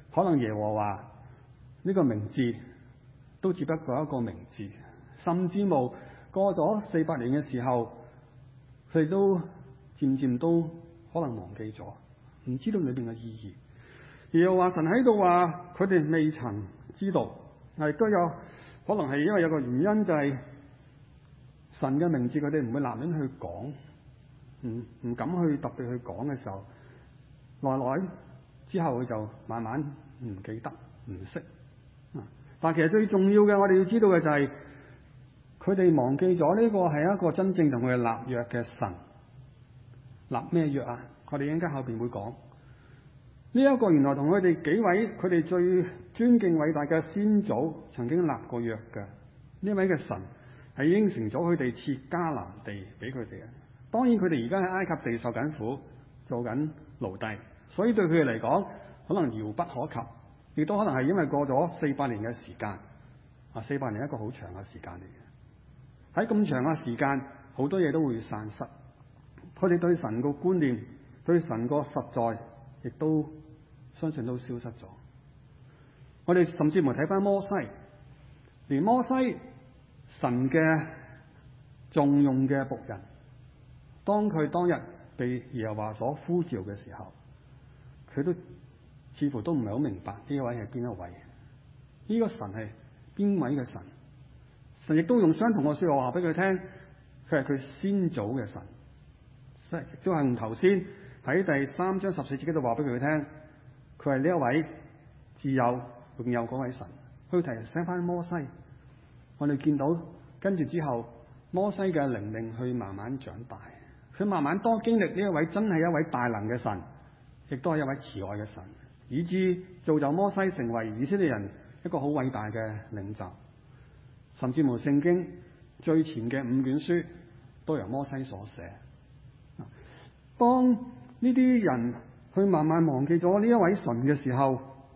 可能耶和華呢個名字都只不過一個名字，甚至冇過咗四百年嘅時候，佢哋都漸漸都可能忘記咗，唔知道裏邊嘅意義。而又話神喺度話佢哋未曾知道，係都有可能係因為有個原因，就係神嘅名字佢哋唔會立亂去講，唔唔敢去特別去講嘅時候，耐耐之後佢就慢慢唔記得唔識。但其實最重要嘅，我哋要知道嘅就係佢哋忘記咗呢個係一個真正同佢哋立約嘅神。立咩約啊？我哋一陣間後邊會講呢一個原來同佢哋幾位佢哋最尊敬偉大嘅先祖曾經立過約嘅呢位嘅神，係應承咗佢哋賜迦南地俾佢哋嘅。當然佢哋而家喺埃及地受緊苦，做緊奴隸，所以對佢哋嚟講可能遙不可及，亦都可能係因為過咗四百年嘅時間啊，四百年係一個好長嘅時間嚟嘅。喺咁長嘅時間，好多嘢都會散失。佢哋對神個觀念，對神個實在，亦都相信都消失咗。我哋甚至乎睇翻摩西，連摩西神嘅重用嘅僕人，當佢當日被耶和華所呼召嘅時候，佢都似乎都唔係好明白呢一位係邊一位，呢個神係邊位嘅神。神亦都用相同嘅說話話俾佢聽，佢係佢先祖嘅神。即係都係頭先喺第三章十四節嗰度話俾佢聽，佢係呢一位自有永有嗰位神。去提醒翻摩西，我哋見到跟住之後，摩西嘅靈命去慢慢長大，佢慢慢多經歷呢一位真係一位大能嘅神，亦都係一位慈愛嘅神，以致造就摩西成為以色列人一個好偉大嘅領袖。甚至乎聖經最前嘅五卷書都由摩西所寫。當呢啲人去慢慢忘記咗呢一位神嘅時候，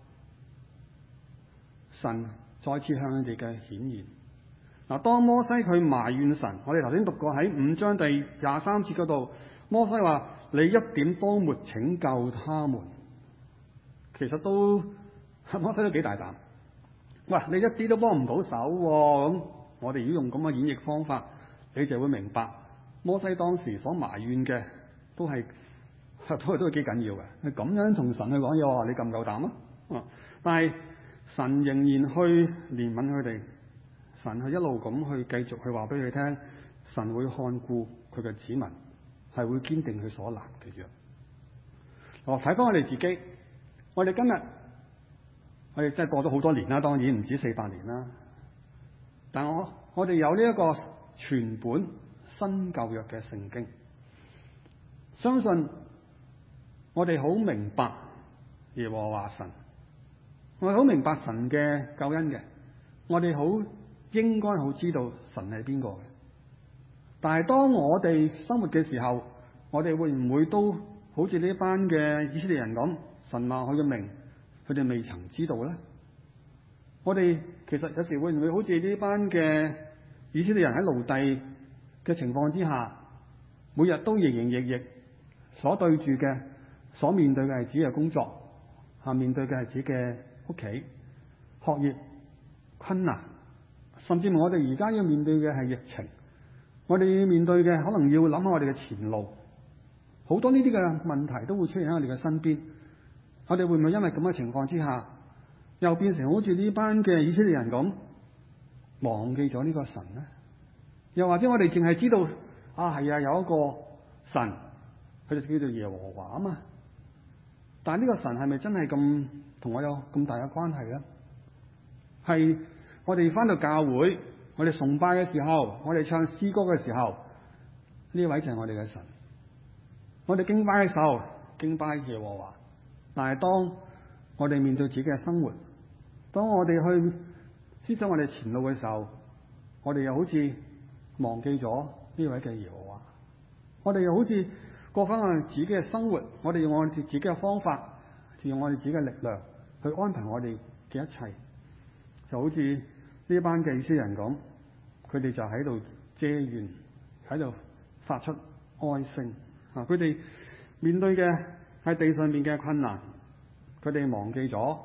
神再次向佢哋嘅顯現。嗱，當摩西去埋怨神，我哋頭先讀過喺五章第廿三節嗰度，摩西話：你一點都沒拯救他們。其實都摩西都幾大膽。喂，你一啲都幫唔到手喎。咁我哋如果用咁嘅演繹方法，你就會明白摩西當時所埋怨嘅都係都係都係幾緊要嘅。你咁樣同神去講嘢，話你夠唔夠膽啊？啊！但係神仍然去憐憫佢哋，神去一路咁去繼續去話俾佢聽，神會看顧佢嘅子民，係會堅定佢所立嘅約。我睇翻我哋自己，我哋今日我哋真係過咗好多年啦，當然唔止四百年啦。但我我哋有呢一個全本新舊約嘅聖經，相信我哋好明白耶和華神，我哋好明白神嘅救恩嘅，我哋好應該好知道神係邊個嘅。但係當我哋生活嘅時候，我哋會唔會都好似呢班嘅以色列人咁，神話佢嘅名，佢哋未曾知道咧？我哋其實有時會唔會好似呢班嘅以色列人喺奴隸嘅情況之下，每日都營營役役，所對住嘅、所面對嘅係自己嘅工作，嚇面對嘅係自己嘅屋企、學業困難，甚至乎我哋而家要面對嘅係疫情，我哋要面對嘅可能要諗下我哋嘅前路，好多呢啲嘅問題都會出現喺我哋嘅身邊。我哋會唔會因為咁嘅情況之下，又變成好似呢班嘅以色列人咁，忘記咗呢個神呢？又或者我哋淨係知道啊，係啊，有一個神，佢就叫做耶和華啊嘛。但係呢個神係咪真係咁同我有咁大嘅關係咧？係我哋返到教會，我哋崇拜嘅時候，我哋唱詩歌嘅時候，呢位就係我哋嘅神。我哋敬拜嘅時候，敬拜耶和華。但係當我哋面對自己嘅生活，當我哋去思想我哋前路嘅時候，我哋又好似忘記咗呢位嘅耶和華。我哋又好似過翻我哋自己嘅生活，我哋用我哋自己嘅方法，用我哋自己嘅力量去安排我哋嘅一切，就好似呢班嘅以色列人咁，佢哋就喺度嗟怨，喺度發出哀聲啊！佢哋面對嘅係地上面嘅困難，佢哋忘記咗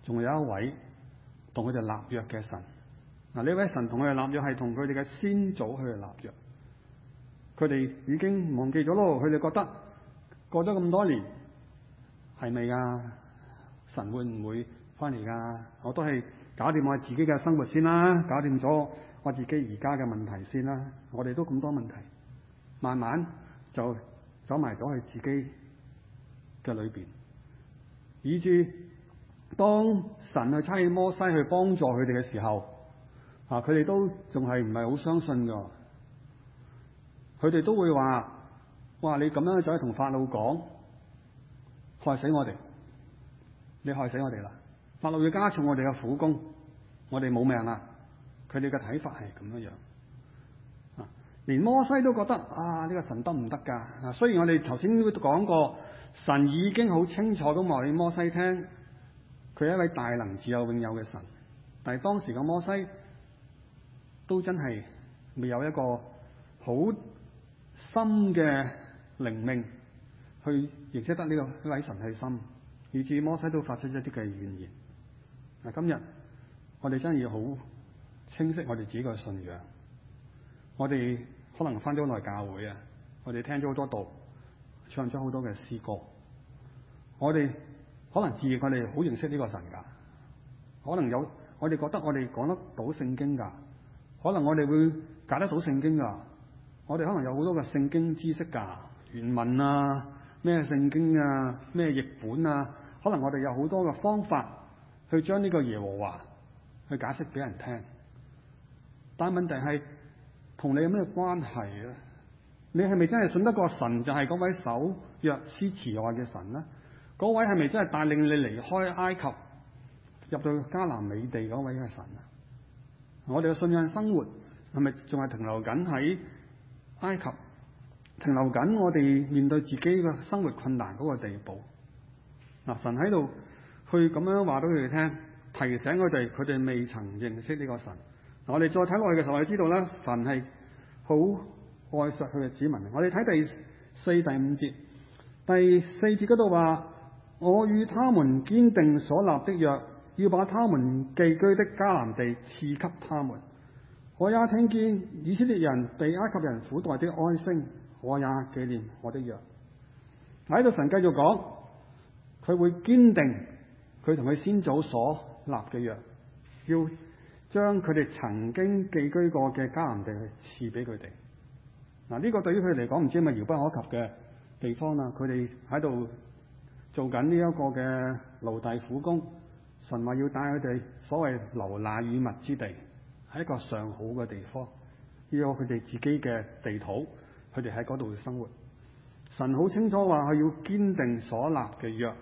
仲有一位同佢哋立約嘅神。嗱，呢位神同佢哋立約係同佢哋嘅先祖去立約。佢哋已經忘記咗咯，佢哋覺得過咗咁多年，係咪啊？神會唔會翻嚟噶？我都係搞掂我自己嘅生活先啦，搞掂咗我自己而家嘅問題先啦。我哋都咁多問題，慢慢就走埋咗去自己嘅裏邊，以至當神去差遣摩西去幫助佢哋嘅時候，啊，佢哋都仲係唔係好相信噶。佢哋都會話：哇！你咁樣走去同法老講，害死我哋，你害死我哋啦！法老要加重我哋嘅苦工，我哋冇命啦！佢哋嘅睇法係咁樣樣。啊，連摩西都覺得啊，呢個神得唔得噶？啊，雖然我哋頭先都講過，神已經好清楚咁話俾摩西聽，佢係一位大能自有永有嘅神，但係當時嘅摩西都真係未有一個好深嘅靈命去認識得呢個呢位神係心，以至摩西都發出一啲嘅怨言。嗱，今日我哋真係要好清晰我哋自己嘅信仰。我哋可能翻咗好耐教會啊，我哋聽咗好多道，唱咗好多嘅詩歌，我哋可能自認我哋好認識呢個神噶，可能有我哋覺得我哋講得到聖經噶，可能我哋會解得到聖經噶，我哋可能有好多嘅聖經知識噶，原文啊，咩聖經啊，咩譯本啊，可能我哋有好多嘅方法去將呢個耶和華去解釋俾人聽。但係問題係同你有咩關係咧？你係咪真係信得過神就係嗰位守約施慈愛嘅神咧？嗰位係咪真係帶領你離開埃及入到迦南美地嗰位嘅神啊？我哋嘅信仰生活係咪仲係停留緊喺埃及，停留緊我哋面對自己嘅生活困難嗰個地步？嗱，神喺度去咁樣話俾佢哋聽，提醒佢哋，佢哋未曾認識呢個神。我哋再睇落去嘅時候，我哋知道咧，神係好愛錫佢嘅子民。我哋睇第四、第五節，第四節嗰度話：我與他們堅定所立的約，要把他們寄居的迦南地賜給他們。我也聽見以色列人被埃及人苦待的哀聲，我也紀念我的約。喺度神繼續講，佢會堅定佢同佢先祖所立嘅約，要將佢哋曾經寄居過嘅迦南地去賜俾佢哋。嗱，呢個對於佢哋嚟講唔知係咪遙不可及嘅地方啦。佢哋喺度做緊呢一個嘅奴隸苦工，神話要帶佢哋所謂流奶與蜜之地，係一個上好嘅地方，要有佢哋自己嘅地土，佢哋喺嗰度生活。神好清楚話佢要堅定所立嘅約。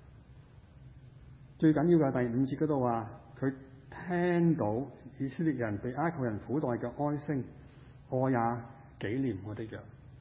最緊要嘅第五節嗰度話，佢聽到以色列人被埃及人苦待嘅哀聲，我也紀念我的約。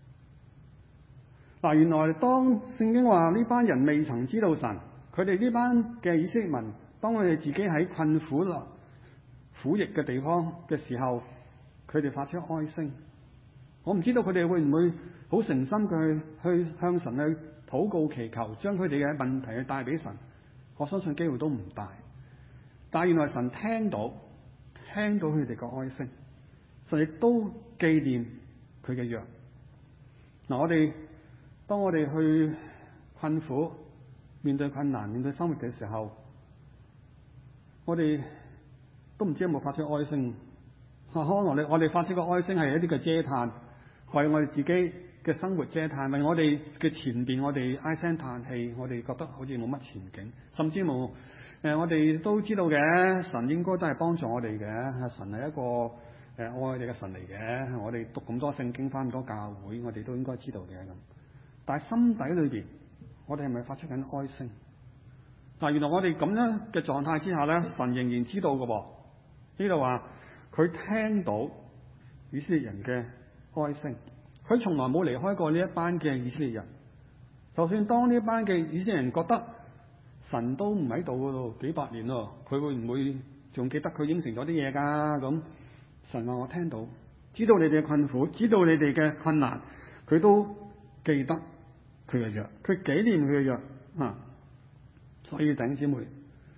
嗱，原來當聖經話呢班人未曾知道神，佢哋呢班嘅以色列民，當佢哋自己喺困苦啦、苦役嘅地方嘅時候，佢哋發出哀聲。我唔知道佢哋會唔會好誠心嘅去去向神去禱告祈求，將佢哋嘅問題去帶俾神。我相信機會都唔大。但係原來神聽到，聽到佢哋嘅哀聲，神亦都紀念佢嘅約。嗱，我哋當我哋去困苦、面對困難、面對生活嘅時候，我哋都唔知有冇發出哀聲。可能我哋我哋發出個哀聲係一啲嘅嗟嘆，為我哋自己嘅生活嗟嘆，為我哋嘅前邊我哋唉聲嘆氣，我哋覺得好似冇乜前景，甚至冇。誒，我哋都知道嘅，神應該都係幫助我哋嘅。神係一個誒愛我哋嘅神嚟嘅。我哋讀咁多聖經，返咁多教會，我哋都應該知道嘅咁。但係心底裏邊，我哋係咪發出緊哀聲？嗱，原來我哋咁樣嘅狀態之下咧，神仍然知道嘅噃。呢度話佢聽到以色列人嘅哀聲，佢從來冇離開過呢一班嘅以色列人。就算當呢一班嘅以色列人覺得神都唔喺度噶咯，幾百年咯，佢會唔會仲記得佢應承咗啲嘢噶？咁神話我聽到，知道你哋嘅困苦，知道你哋嘅困難，佢都記得佢嘅約，佢紀念佢嘅約啊！所以弟兄姊妹，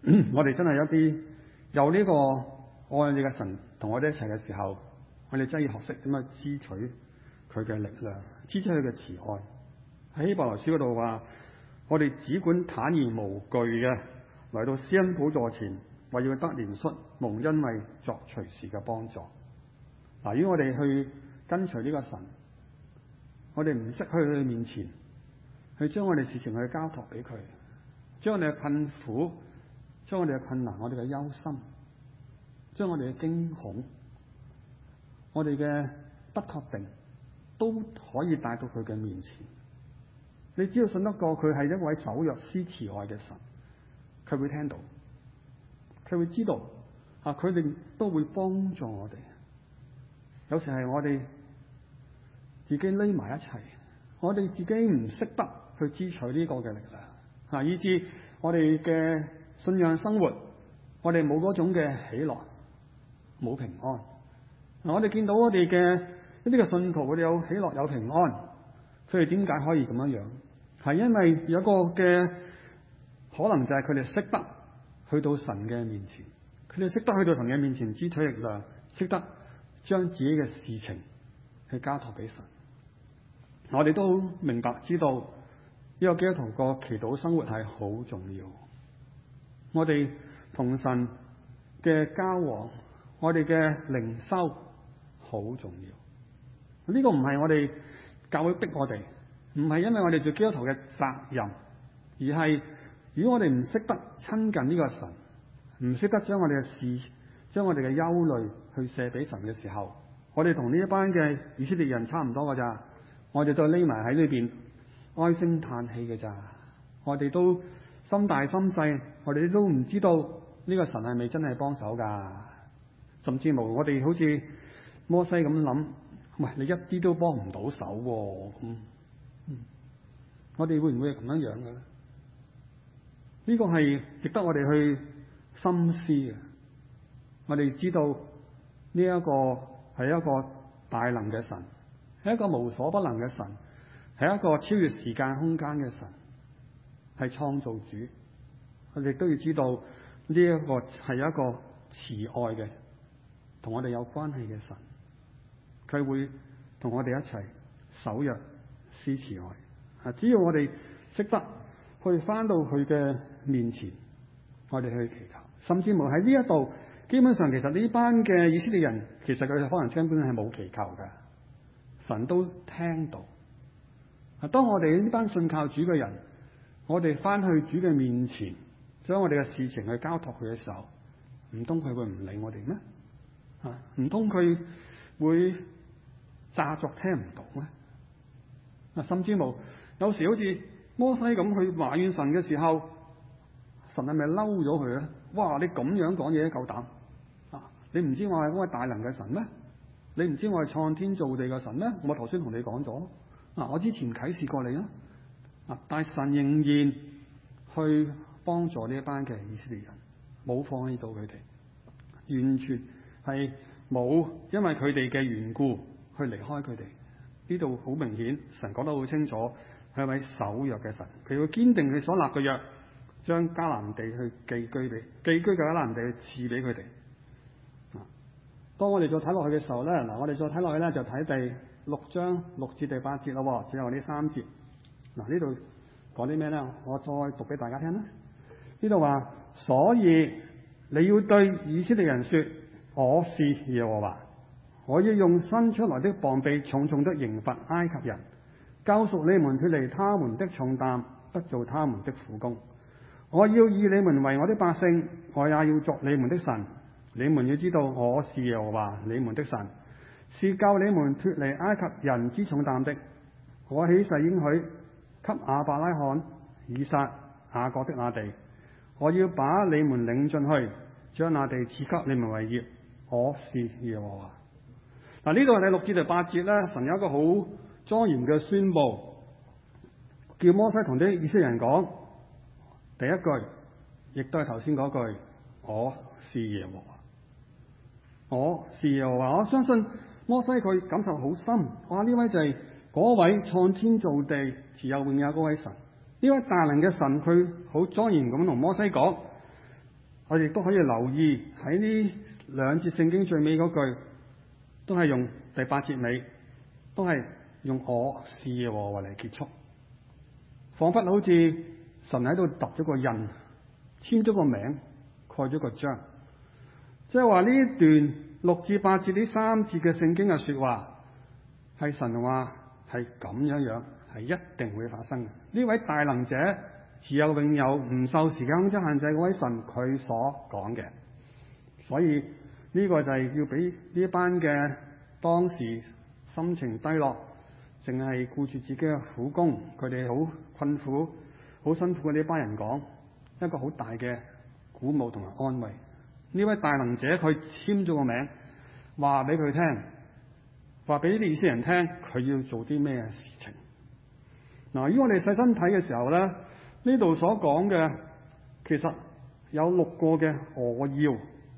我哋真係有啲有呢個愛你嘅神同我哋一齊嘅時候，我哋真係要學識點樣支取佢嘅力量，支取佢嘅慈愛。喺希伯來書嗰度話，我哋只管坦然無懼嘅嚟到施恩寶座前，為要得憐恤，蒙恩惠作隨時嘅幫助。嗱，如果我哋去跟隨呢個神，我哋唔識去佢面前，去將我哋事情去交託俾佢，將我哋嘅困苦，將我哋嘅困難，我哋嘅憂心，將我哋嘅驚恐，我哋嘅不確定，都可以帶到佢嘅面前。你只要信得過佢係一位守約施慈愛嘅神，佢會聽到，佢會知道啊，佢哋都會幫助我哋。有時係我哋自己匿埋一齊，我哋自己唔識得去支取呢個嘅力量啊，以致我哋嘅信仰生活，我哋冇嗰種嘅喜樂，冇平安。嗱，我哋見到我哋嘅一啲嘅信徒，佢哋有喜樂有平安，佢哋點解可以咁樣樣？係因為有一個嘅可能就係佢哋識得去到神嘅面前，佢哋識得去到神嘅面前支取力量，識得將自己嘅事情去交託俾神。我哋都明白知道呢個基督徒個祈禱生活係好重要。我哋同神嘅交往，我哋嘅靈修好重要。呢個唔係我哋教會逼我哋，唔係因為我哋做基督徒嘅責任，而係如果我哋唔識得親近呢個神，唔識得將我哋嘅事、將我哋嘅憂慮去卸俾神嘅時候，我哋同呢一班嘅以色列人差唔多噶咋。我哋都匿埋喺裏邊唉聲嘆氣嘅咋。我哋都心大心細，我哋都唔知道呢個神係咪真係幫手噶。甚至乎我哋好似摩西咁諗，喂，你一啲都幫唔到手喎。咁，嗯，我哋會唔會係咁樣樣嘅咧？呢個係值得我哋去深思嘅。我哋知道呢一個係一個大能嘅神，係一個無所不能嘅神，係一個超越時間空間嘅神，係創造主。我哋都要知道呢一個係一個慈愛嘅，同我哋有關係嘅神。佢會同我哋一齊守約施慈愛。啊，只要我哋識得去返到佢嘅面前，我哋去祈求。甚至乎喺呢一度，基本上其實呢班嘅以色列人，其實佢哋可能根本係冇祈求嘅，神都聽到。啊，當我哋呢班信靠主嘅人，我哋翻去主嘅面前，將我哋嘅事情去交託佢嘅時候，唔通佢會唔理我哋咩？啊，唔通佢會詐作聽唔到咩？啊，甚至乎有時好似摩西咁去埋怨神嘅時候，神係咪嬲咗佢咧？哇！你咁樣講嘢都夠膽啊！你唔知我係嗰位大能嘅神咩？你唔知我係創天造地嘅神咩？我頭先同你講咗啊！我之前啟示過你啦啊！但係神仍然去幫助呢一班嘅以色列人，冇放棄到佢哋，完全係冇因為佢哋嘅緣故去離開佢哋。呢度好明顯，神講得好清楚，係一位守約嘅神，佢要堅定佢所立嘅約，將迦南地去寄居俾寄居嘅迦南地去賜俾佢哋。啊，當我哋再睇落去嘅時候咧，嗱，我哋再睇落去咧就睇第六章六至第八節咯，只有呢三節。嗱，呢度講啲咩咧？我再讀俾大家聽啦。呢度話，所以你要對以色列人說，我是耶和華。我要用伸出來的膀臂重重的刑罰埃及人，救贖你們脫離他們的重擔，不做他們的苦工。我要以你們為我的百姓，我也要作你們的神。你們要知道我是耶和華你們的神，是救你們脫離埃及人之重擔的。我起誓應許給亞伯拉罕、以撒、雅各的那地，我要把你們領進去，將那地賜給你們為業。我是耶和華。嗱，呢度係第六至第八節咧，神有一個好莊嚴嘅宣佈，叫摩西同啲以色列人講第一句，亦都係頭先嗰句，我是耶和華。我是耶和華。我相信摩西佢感受好深，哇！呢位就係嗰位創天造地、自有永有嗰位神，呢位大能嘅神，佢好莊嚴咁同摩西講， 我哋都可以留意喺呢兩節聖經最尾嗰句，都係用第八節尾，都係用我是耶和華嚟結束，彷彿好似神喺度揼咗個印，簽咗個名，蓋咗個章，即係話呢一段六至八節呢三節嘅聖經嘅說話，係神話係咁樣樣，係一定會發生嘅。呢位大能者，自有永有，唔受時間空間限制嗰位神，佢所講嘅，所以呢個就係要俾呢班嘅當時心情低落，淨係顧住自己嘅苦工，佢哋好困苦、好辛苦嘅呢班人講一個好大嘅鼓舞同埋安慰。呢位大能者佢簽咗個名，話俾佢聽，話俾啲以色列人聽，佢要做啲咩事情。嗱，如果我哋細心睇嘅時候咧，呢度所講嘅其實有六個嘅我要。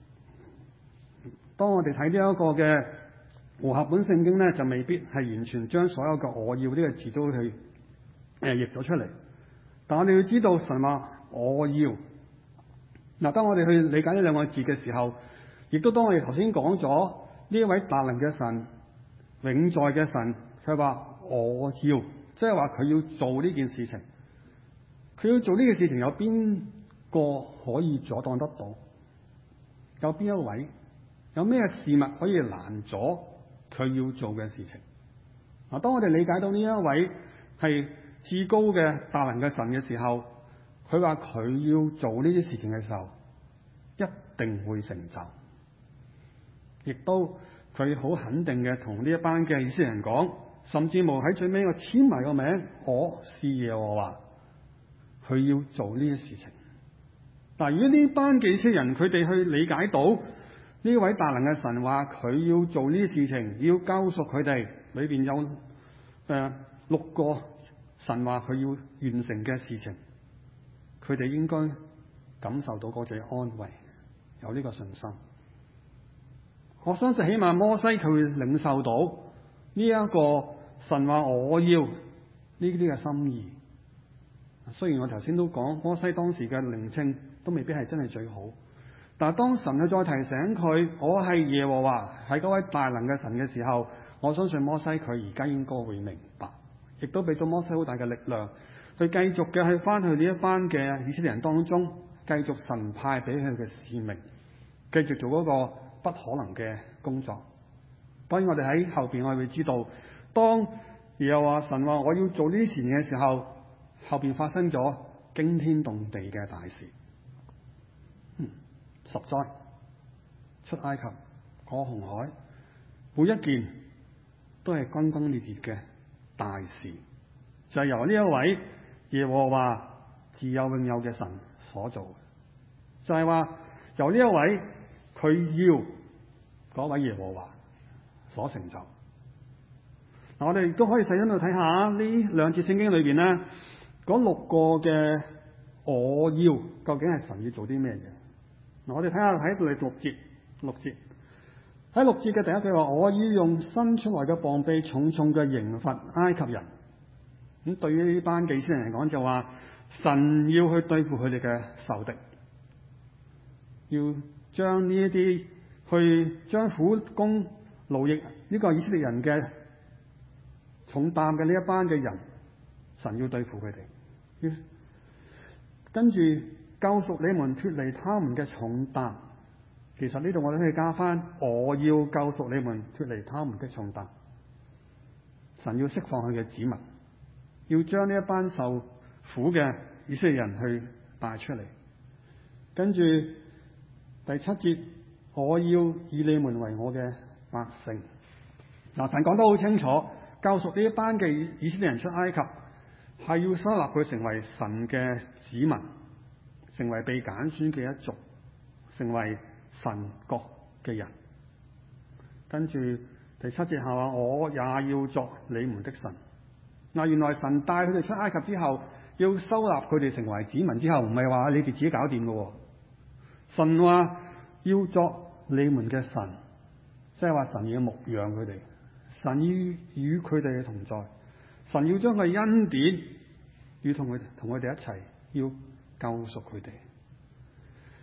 當我哋睇呢一個嘅和合本聖經咧，就未必係完全將所有嘅我要呢個字都去誒譯咗出嚟。但我哋要知道神話我要。嗱，當我哋去理解呢兩個字嘅時候，亦都當我哋頭先講咗呢一位大能嘅神、永在嘅神，佢話我要，即係話佢要做呢件事情。佢要做呢件事情，有邊個可以阻擋得到？有邊一位？有咩事物可以攔阻佢要做嘅事情？嗱，當我哋理解到呢一位係至高嘅大能嘅神嘅時候，佢話佢要做呢啲事情嘅時候，一定會成就。亦都佢好肯定嘅同呢一班嘅以色列人講，甚至乎喺最尾我簽埋個名，我是耶和華，佢要做呢啲事情。但如果呢班以色列人佢哋去理解到呢位大能嘅神話佢要做呢啲事情，要救贖佢哋，裏邊有誒、呃、六個神話佢要完成嘅事情，佢哋應該感受到嗰種安慰，有呢個信心。我相信起碼摩西佢會領受到呢一個神話我要呢啲嘅心意。雖然我頭先都講摩西當時嘅靈稱都未必係真係最好，但係當神去再提醒佢我係耶和華，係嗰位大能嘅神嘅時候，我相信摩西佢而家應該會明白，亦都俾咗摩西好大嘅力量去繼續嘅去翻去呢一班嘅以色列人當中，繼續神派俾佢嘅使命，繼續做嗰個不可能嘅工作。當然我哋喺後邊我哋會知道，當耶和華神話我要做呢啲事情嘅時候，後邊發生咗驚天動地嘅大事。嗯，十災、出埃及、過紅海，每一件都係轟轟烈烈嘅大事，就係、是、由呢一位耶和華自有永有嘅神所做嘅，就係、是、話由呢一位佢要嗰位耶和華所成就。嗱，我哋亦都可以細心去睇下呢兩節聖經裏邊咧，嗰六個嘅我要究竟係神要做啲咩嘢？嗱，我哋睇下喺第六節，六節喺六節嘅第一句話，我要用伸出來嘅膀臂重重嘅刑罰埃及人。咁對於呢班以色列人嚟講，就話神要去對付佢哋嘅仇敵，要將呢一啲去將苦工勞役呢個以色列人嘅重擔嘅呢一班嘅人，神要對付佢哋，要跟住救贖你們脫離他們嘅重擔。其實呢度我哋可以加翻，我要救贖你們脫離他們嘅重擔。神要釋放佢嘅子民，要將呢一班受苦嘅以色列人去帶出嚟。跟住第七節，我要以你們為我嘅百姓。嗱，神講得好清楚，救贖呢一班嘅以色列人出埃及，係要收納佢成為神嘅子民，成為被揀選嘅一族，成為神國嘅人。跟住第七節下話，我也要作你們的神。嗱，原來神帶佢哋出埃及之後，要收納佢哋成為子民之後，唔係話你哋自己搞掂嘅。神話要作你們嘅神，即係話神要牧養佢哋，神要與佢哋同在，神要將佢恩典與同佢同佢哋一齊，要救贖佢哋。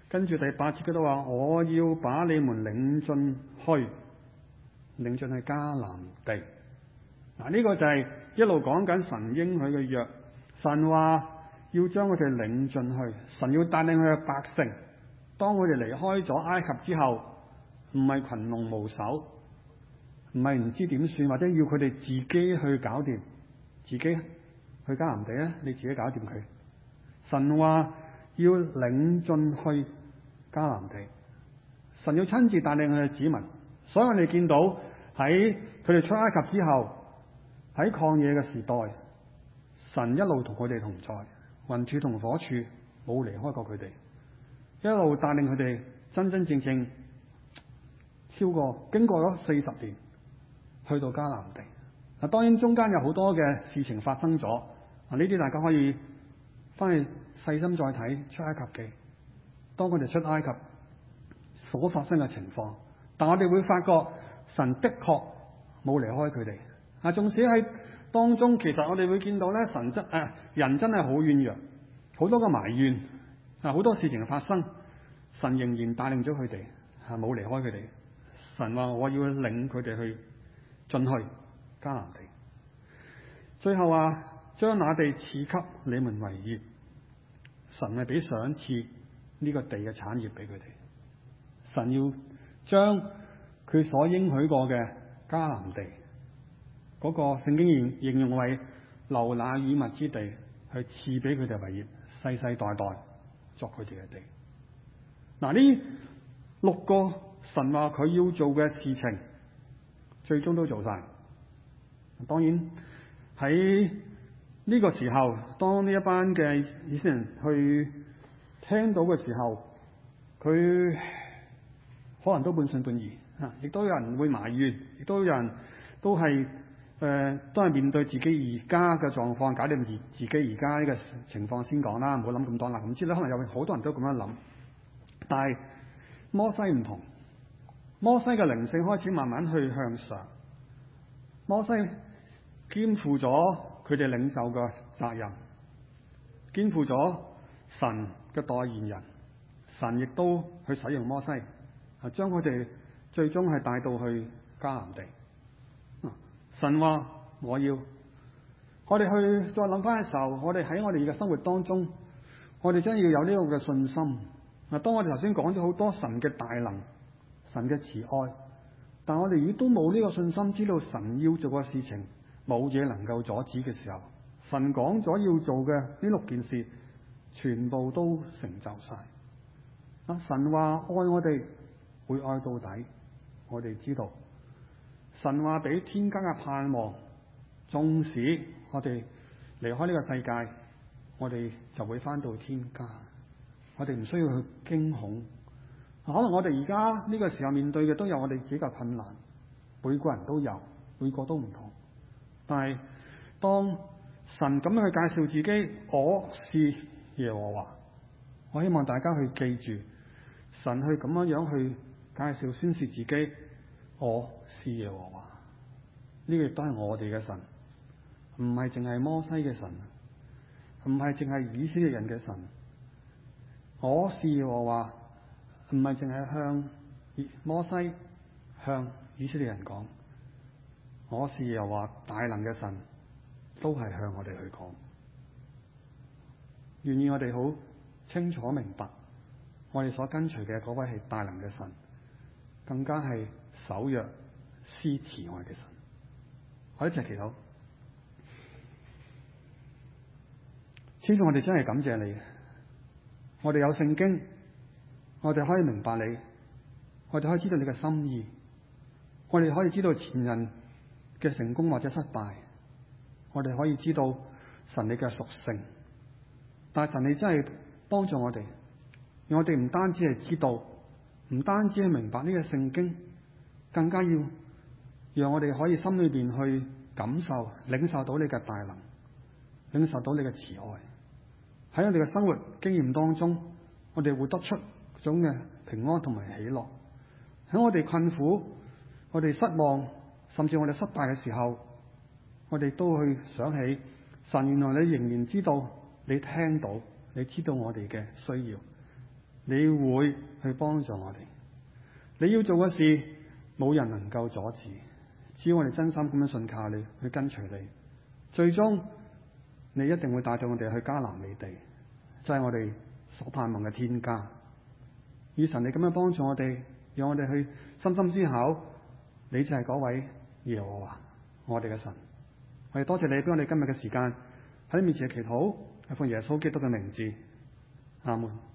跟住第八節佢都話：我要把你們領進去，領進去迦南地。嗱、啊，呢、這個就係一路講緊神應許嘅約。神話要將佢哋領進去，神要帶領佢嘅百姓。當佢哋離開咗埃及之後，唔係群龍無首，唔係唔知點算，或者要佢哋自己去搞掂，自己去迦南地咧，你自己搞掂佢。神話要領進去迦南地，神要親自帶領佢嘅子民。所以我哋見到喺佢哋出埃及之後，喺曠野嘅時代，神一路同佢哋同在，雲柱同火柱冇離開過佢哋，一路帶領佢哋真真正正超過經過咗四十年，去到迦南地。嗱，當然中間有好多嘅事情發生咗，嗱，呢啲大家可以翻去細心再睇出埃及記，當佢哋出埃及所發生嘅情況。但我哋會發覺神的確冇離開佢哋。啊，縱使喺當中，其實我哋會見到咧，神真誒人真係好軟弱，好多個埋怨啊，好多事情發生，神仍然帶領咗佢哋，係冇離開佢哋。神話我要領佢哋去進去迦南地，最後話將那地賜給你們為業。神係俾賞賜呢個地嘅產業俾佢哋。神要將佢所應許過嘅迦南地嗰個聖經形形容為流奶與蜜之地，去賜俾佢哋為業，世世代代作佢哋嘅地。嗱，呢六個神話佢要做嘅事情，最終都做晒。當然喺呢個時候，當呢一班嘅以色列人去聽到嘅時候，佢可能都半信半疑啊，亦都有人會埋怨，亦都有人都係誒、呃、都係面對自己而家嘅狀況，搞掂自自己而家呢個情況先講啦，唔好諗咁多啦。唔知咧，可能有好多人都咁樣諗，但係摩西唔同，摩西嘅靈性開始慢慢去向上，摩西肩負咗佢哋領袖嘅責任，肩負咗神嘅代言人，神亦都去使用摩西。啊！將佢哋最終係帶到去迦南地。啊、神話我要，我哋去再諗翻嘅時候，我哋喺我哋嘅生活當中，我哋真係要有呢個嘅信心。嗱、啊，當我哋頭先講咗好多神嘅大能、神嘅慈愛，但我哋如果都冇呢個信心，知道神要做嘅事情冇嘢能夠阻止嘅時候，神講咗要做嘅呢六件事，全部都成就晒。啊！神話愛我哋，會愛到底，我哋知道神話俾天家嘅盼望，縱使我哋離開呢個世界，我哋就會翻到天家，我哋唔需要去驚恐。可能我哋而家呢個時候面對嘅都有我哋自己嘅困難，每個人都有，每個都唔同。但係當神咁樣去介紹自己，我是耶和華，我希望大家去記住，神去咁樣樣去介紹宣示自己，我是耶和華。呢個亦都係我哋嘅神，唔係淨係摩西嘅神，唔係淨係以色列人嘅神。我是耶和華，唔係淨係向摩西向以色列人講，我是耶和華大能嘅神，都係向我哋去講。願意我哋好清楚明白，我哋所跟隨嘅嗰位係大能嘅神，更加係守約施慈愛嘅神。我一齊祈禱。天父，我哋真係感謝你，我哋有聖經，我哋可以明白你，我哋可以知道你嘅心意，我哋可以知道前人嘅成功或者失敗，我哋可以知道神你嘅屬性。但係神你真係幫助我哋，讓我哋唔單止係知道，唔單止係明白呢個聖經，更加要讓我哋可以心裏邊去感受、領受到你嘅大能，領受到你嘅慈愛。喺我哋嘅生活經驗當中，我哋會得出嗰種嘅平安同埋喜樂。喺我哋困苦、我哋失望，甚至我哋失敗嘅時候，我哋都去想起神，原來你仍然知道，你聽到，你知道我哋嘅需要， 你會去幫助我哋。你要做嘅事，冇人能夠阻止，只要我哋真心咁樣信靠你，去跟隨你，最終你一定會帶領我哋去迦南美地，就係我哋所盼望嘅天家。與神你咁樣幫助我哋，讓我哋去深深思考，你就係嗰位耶和華，我哋嘅神。我哋多謝你俾我哋今日嘅時間喺你面前嘅祈禱，係奉耶穌基督嘅名字，阿門。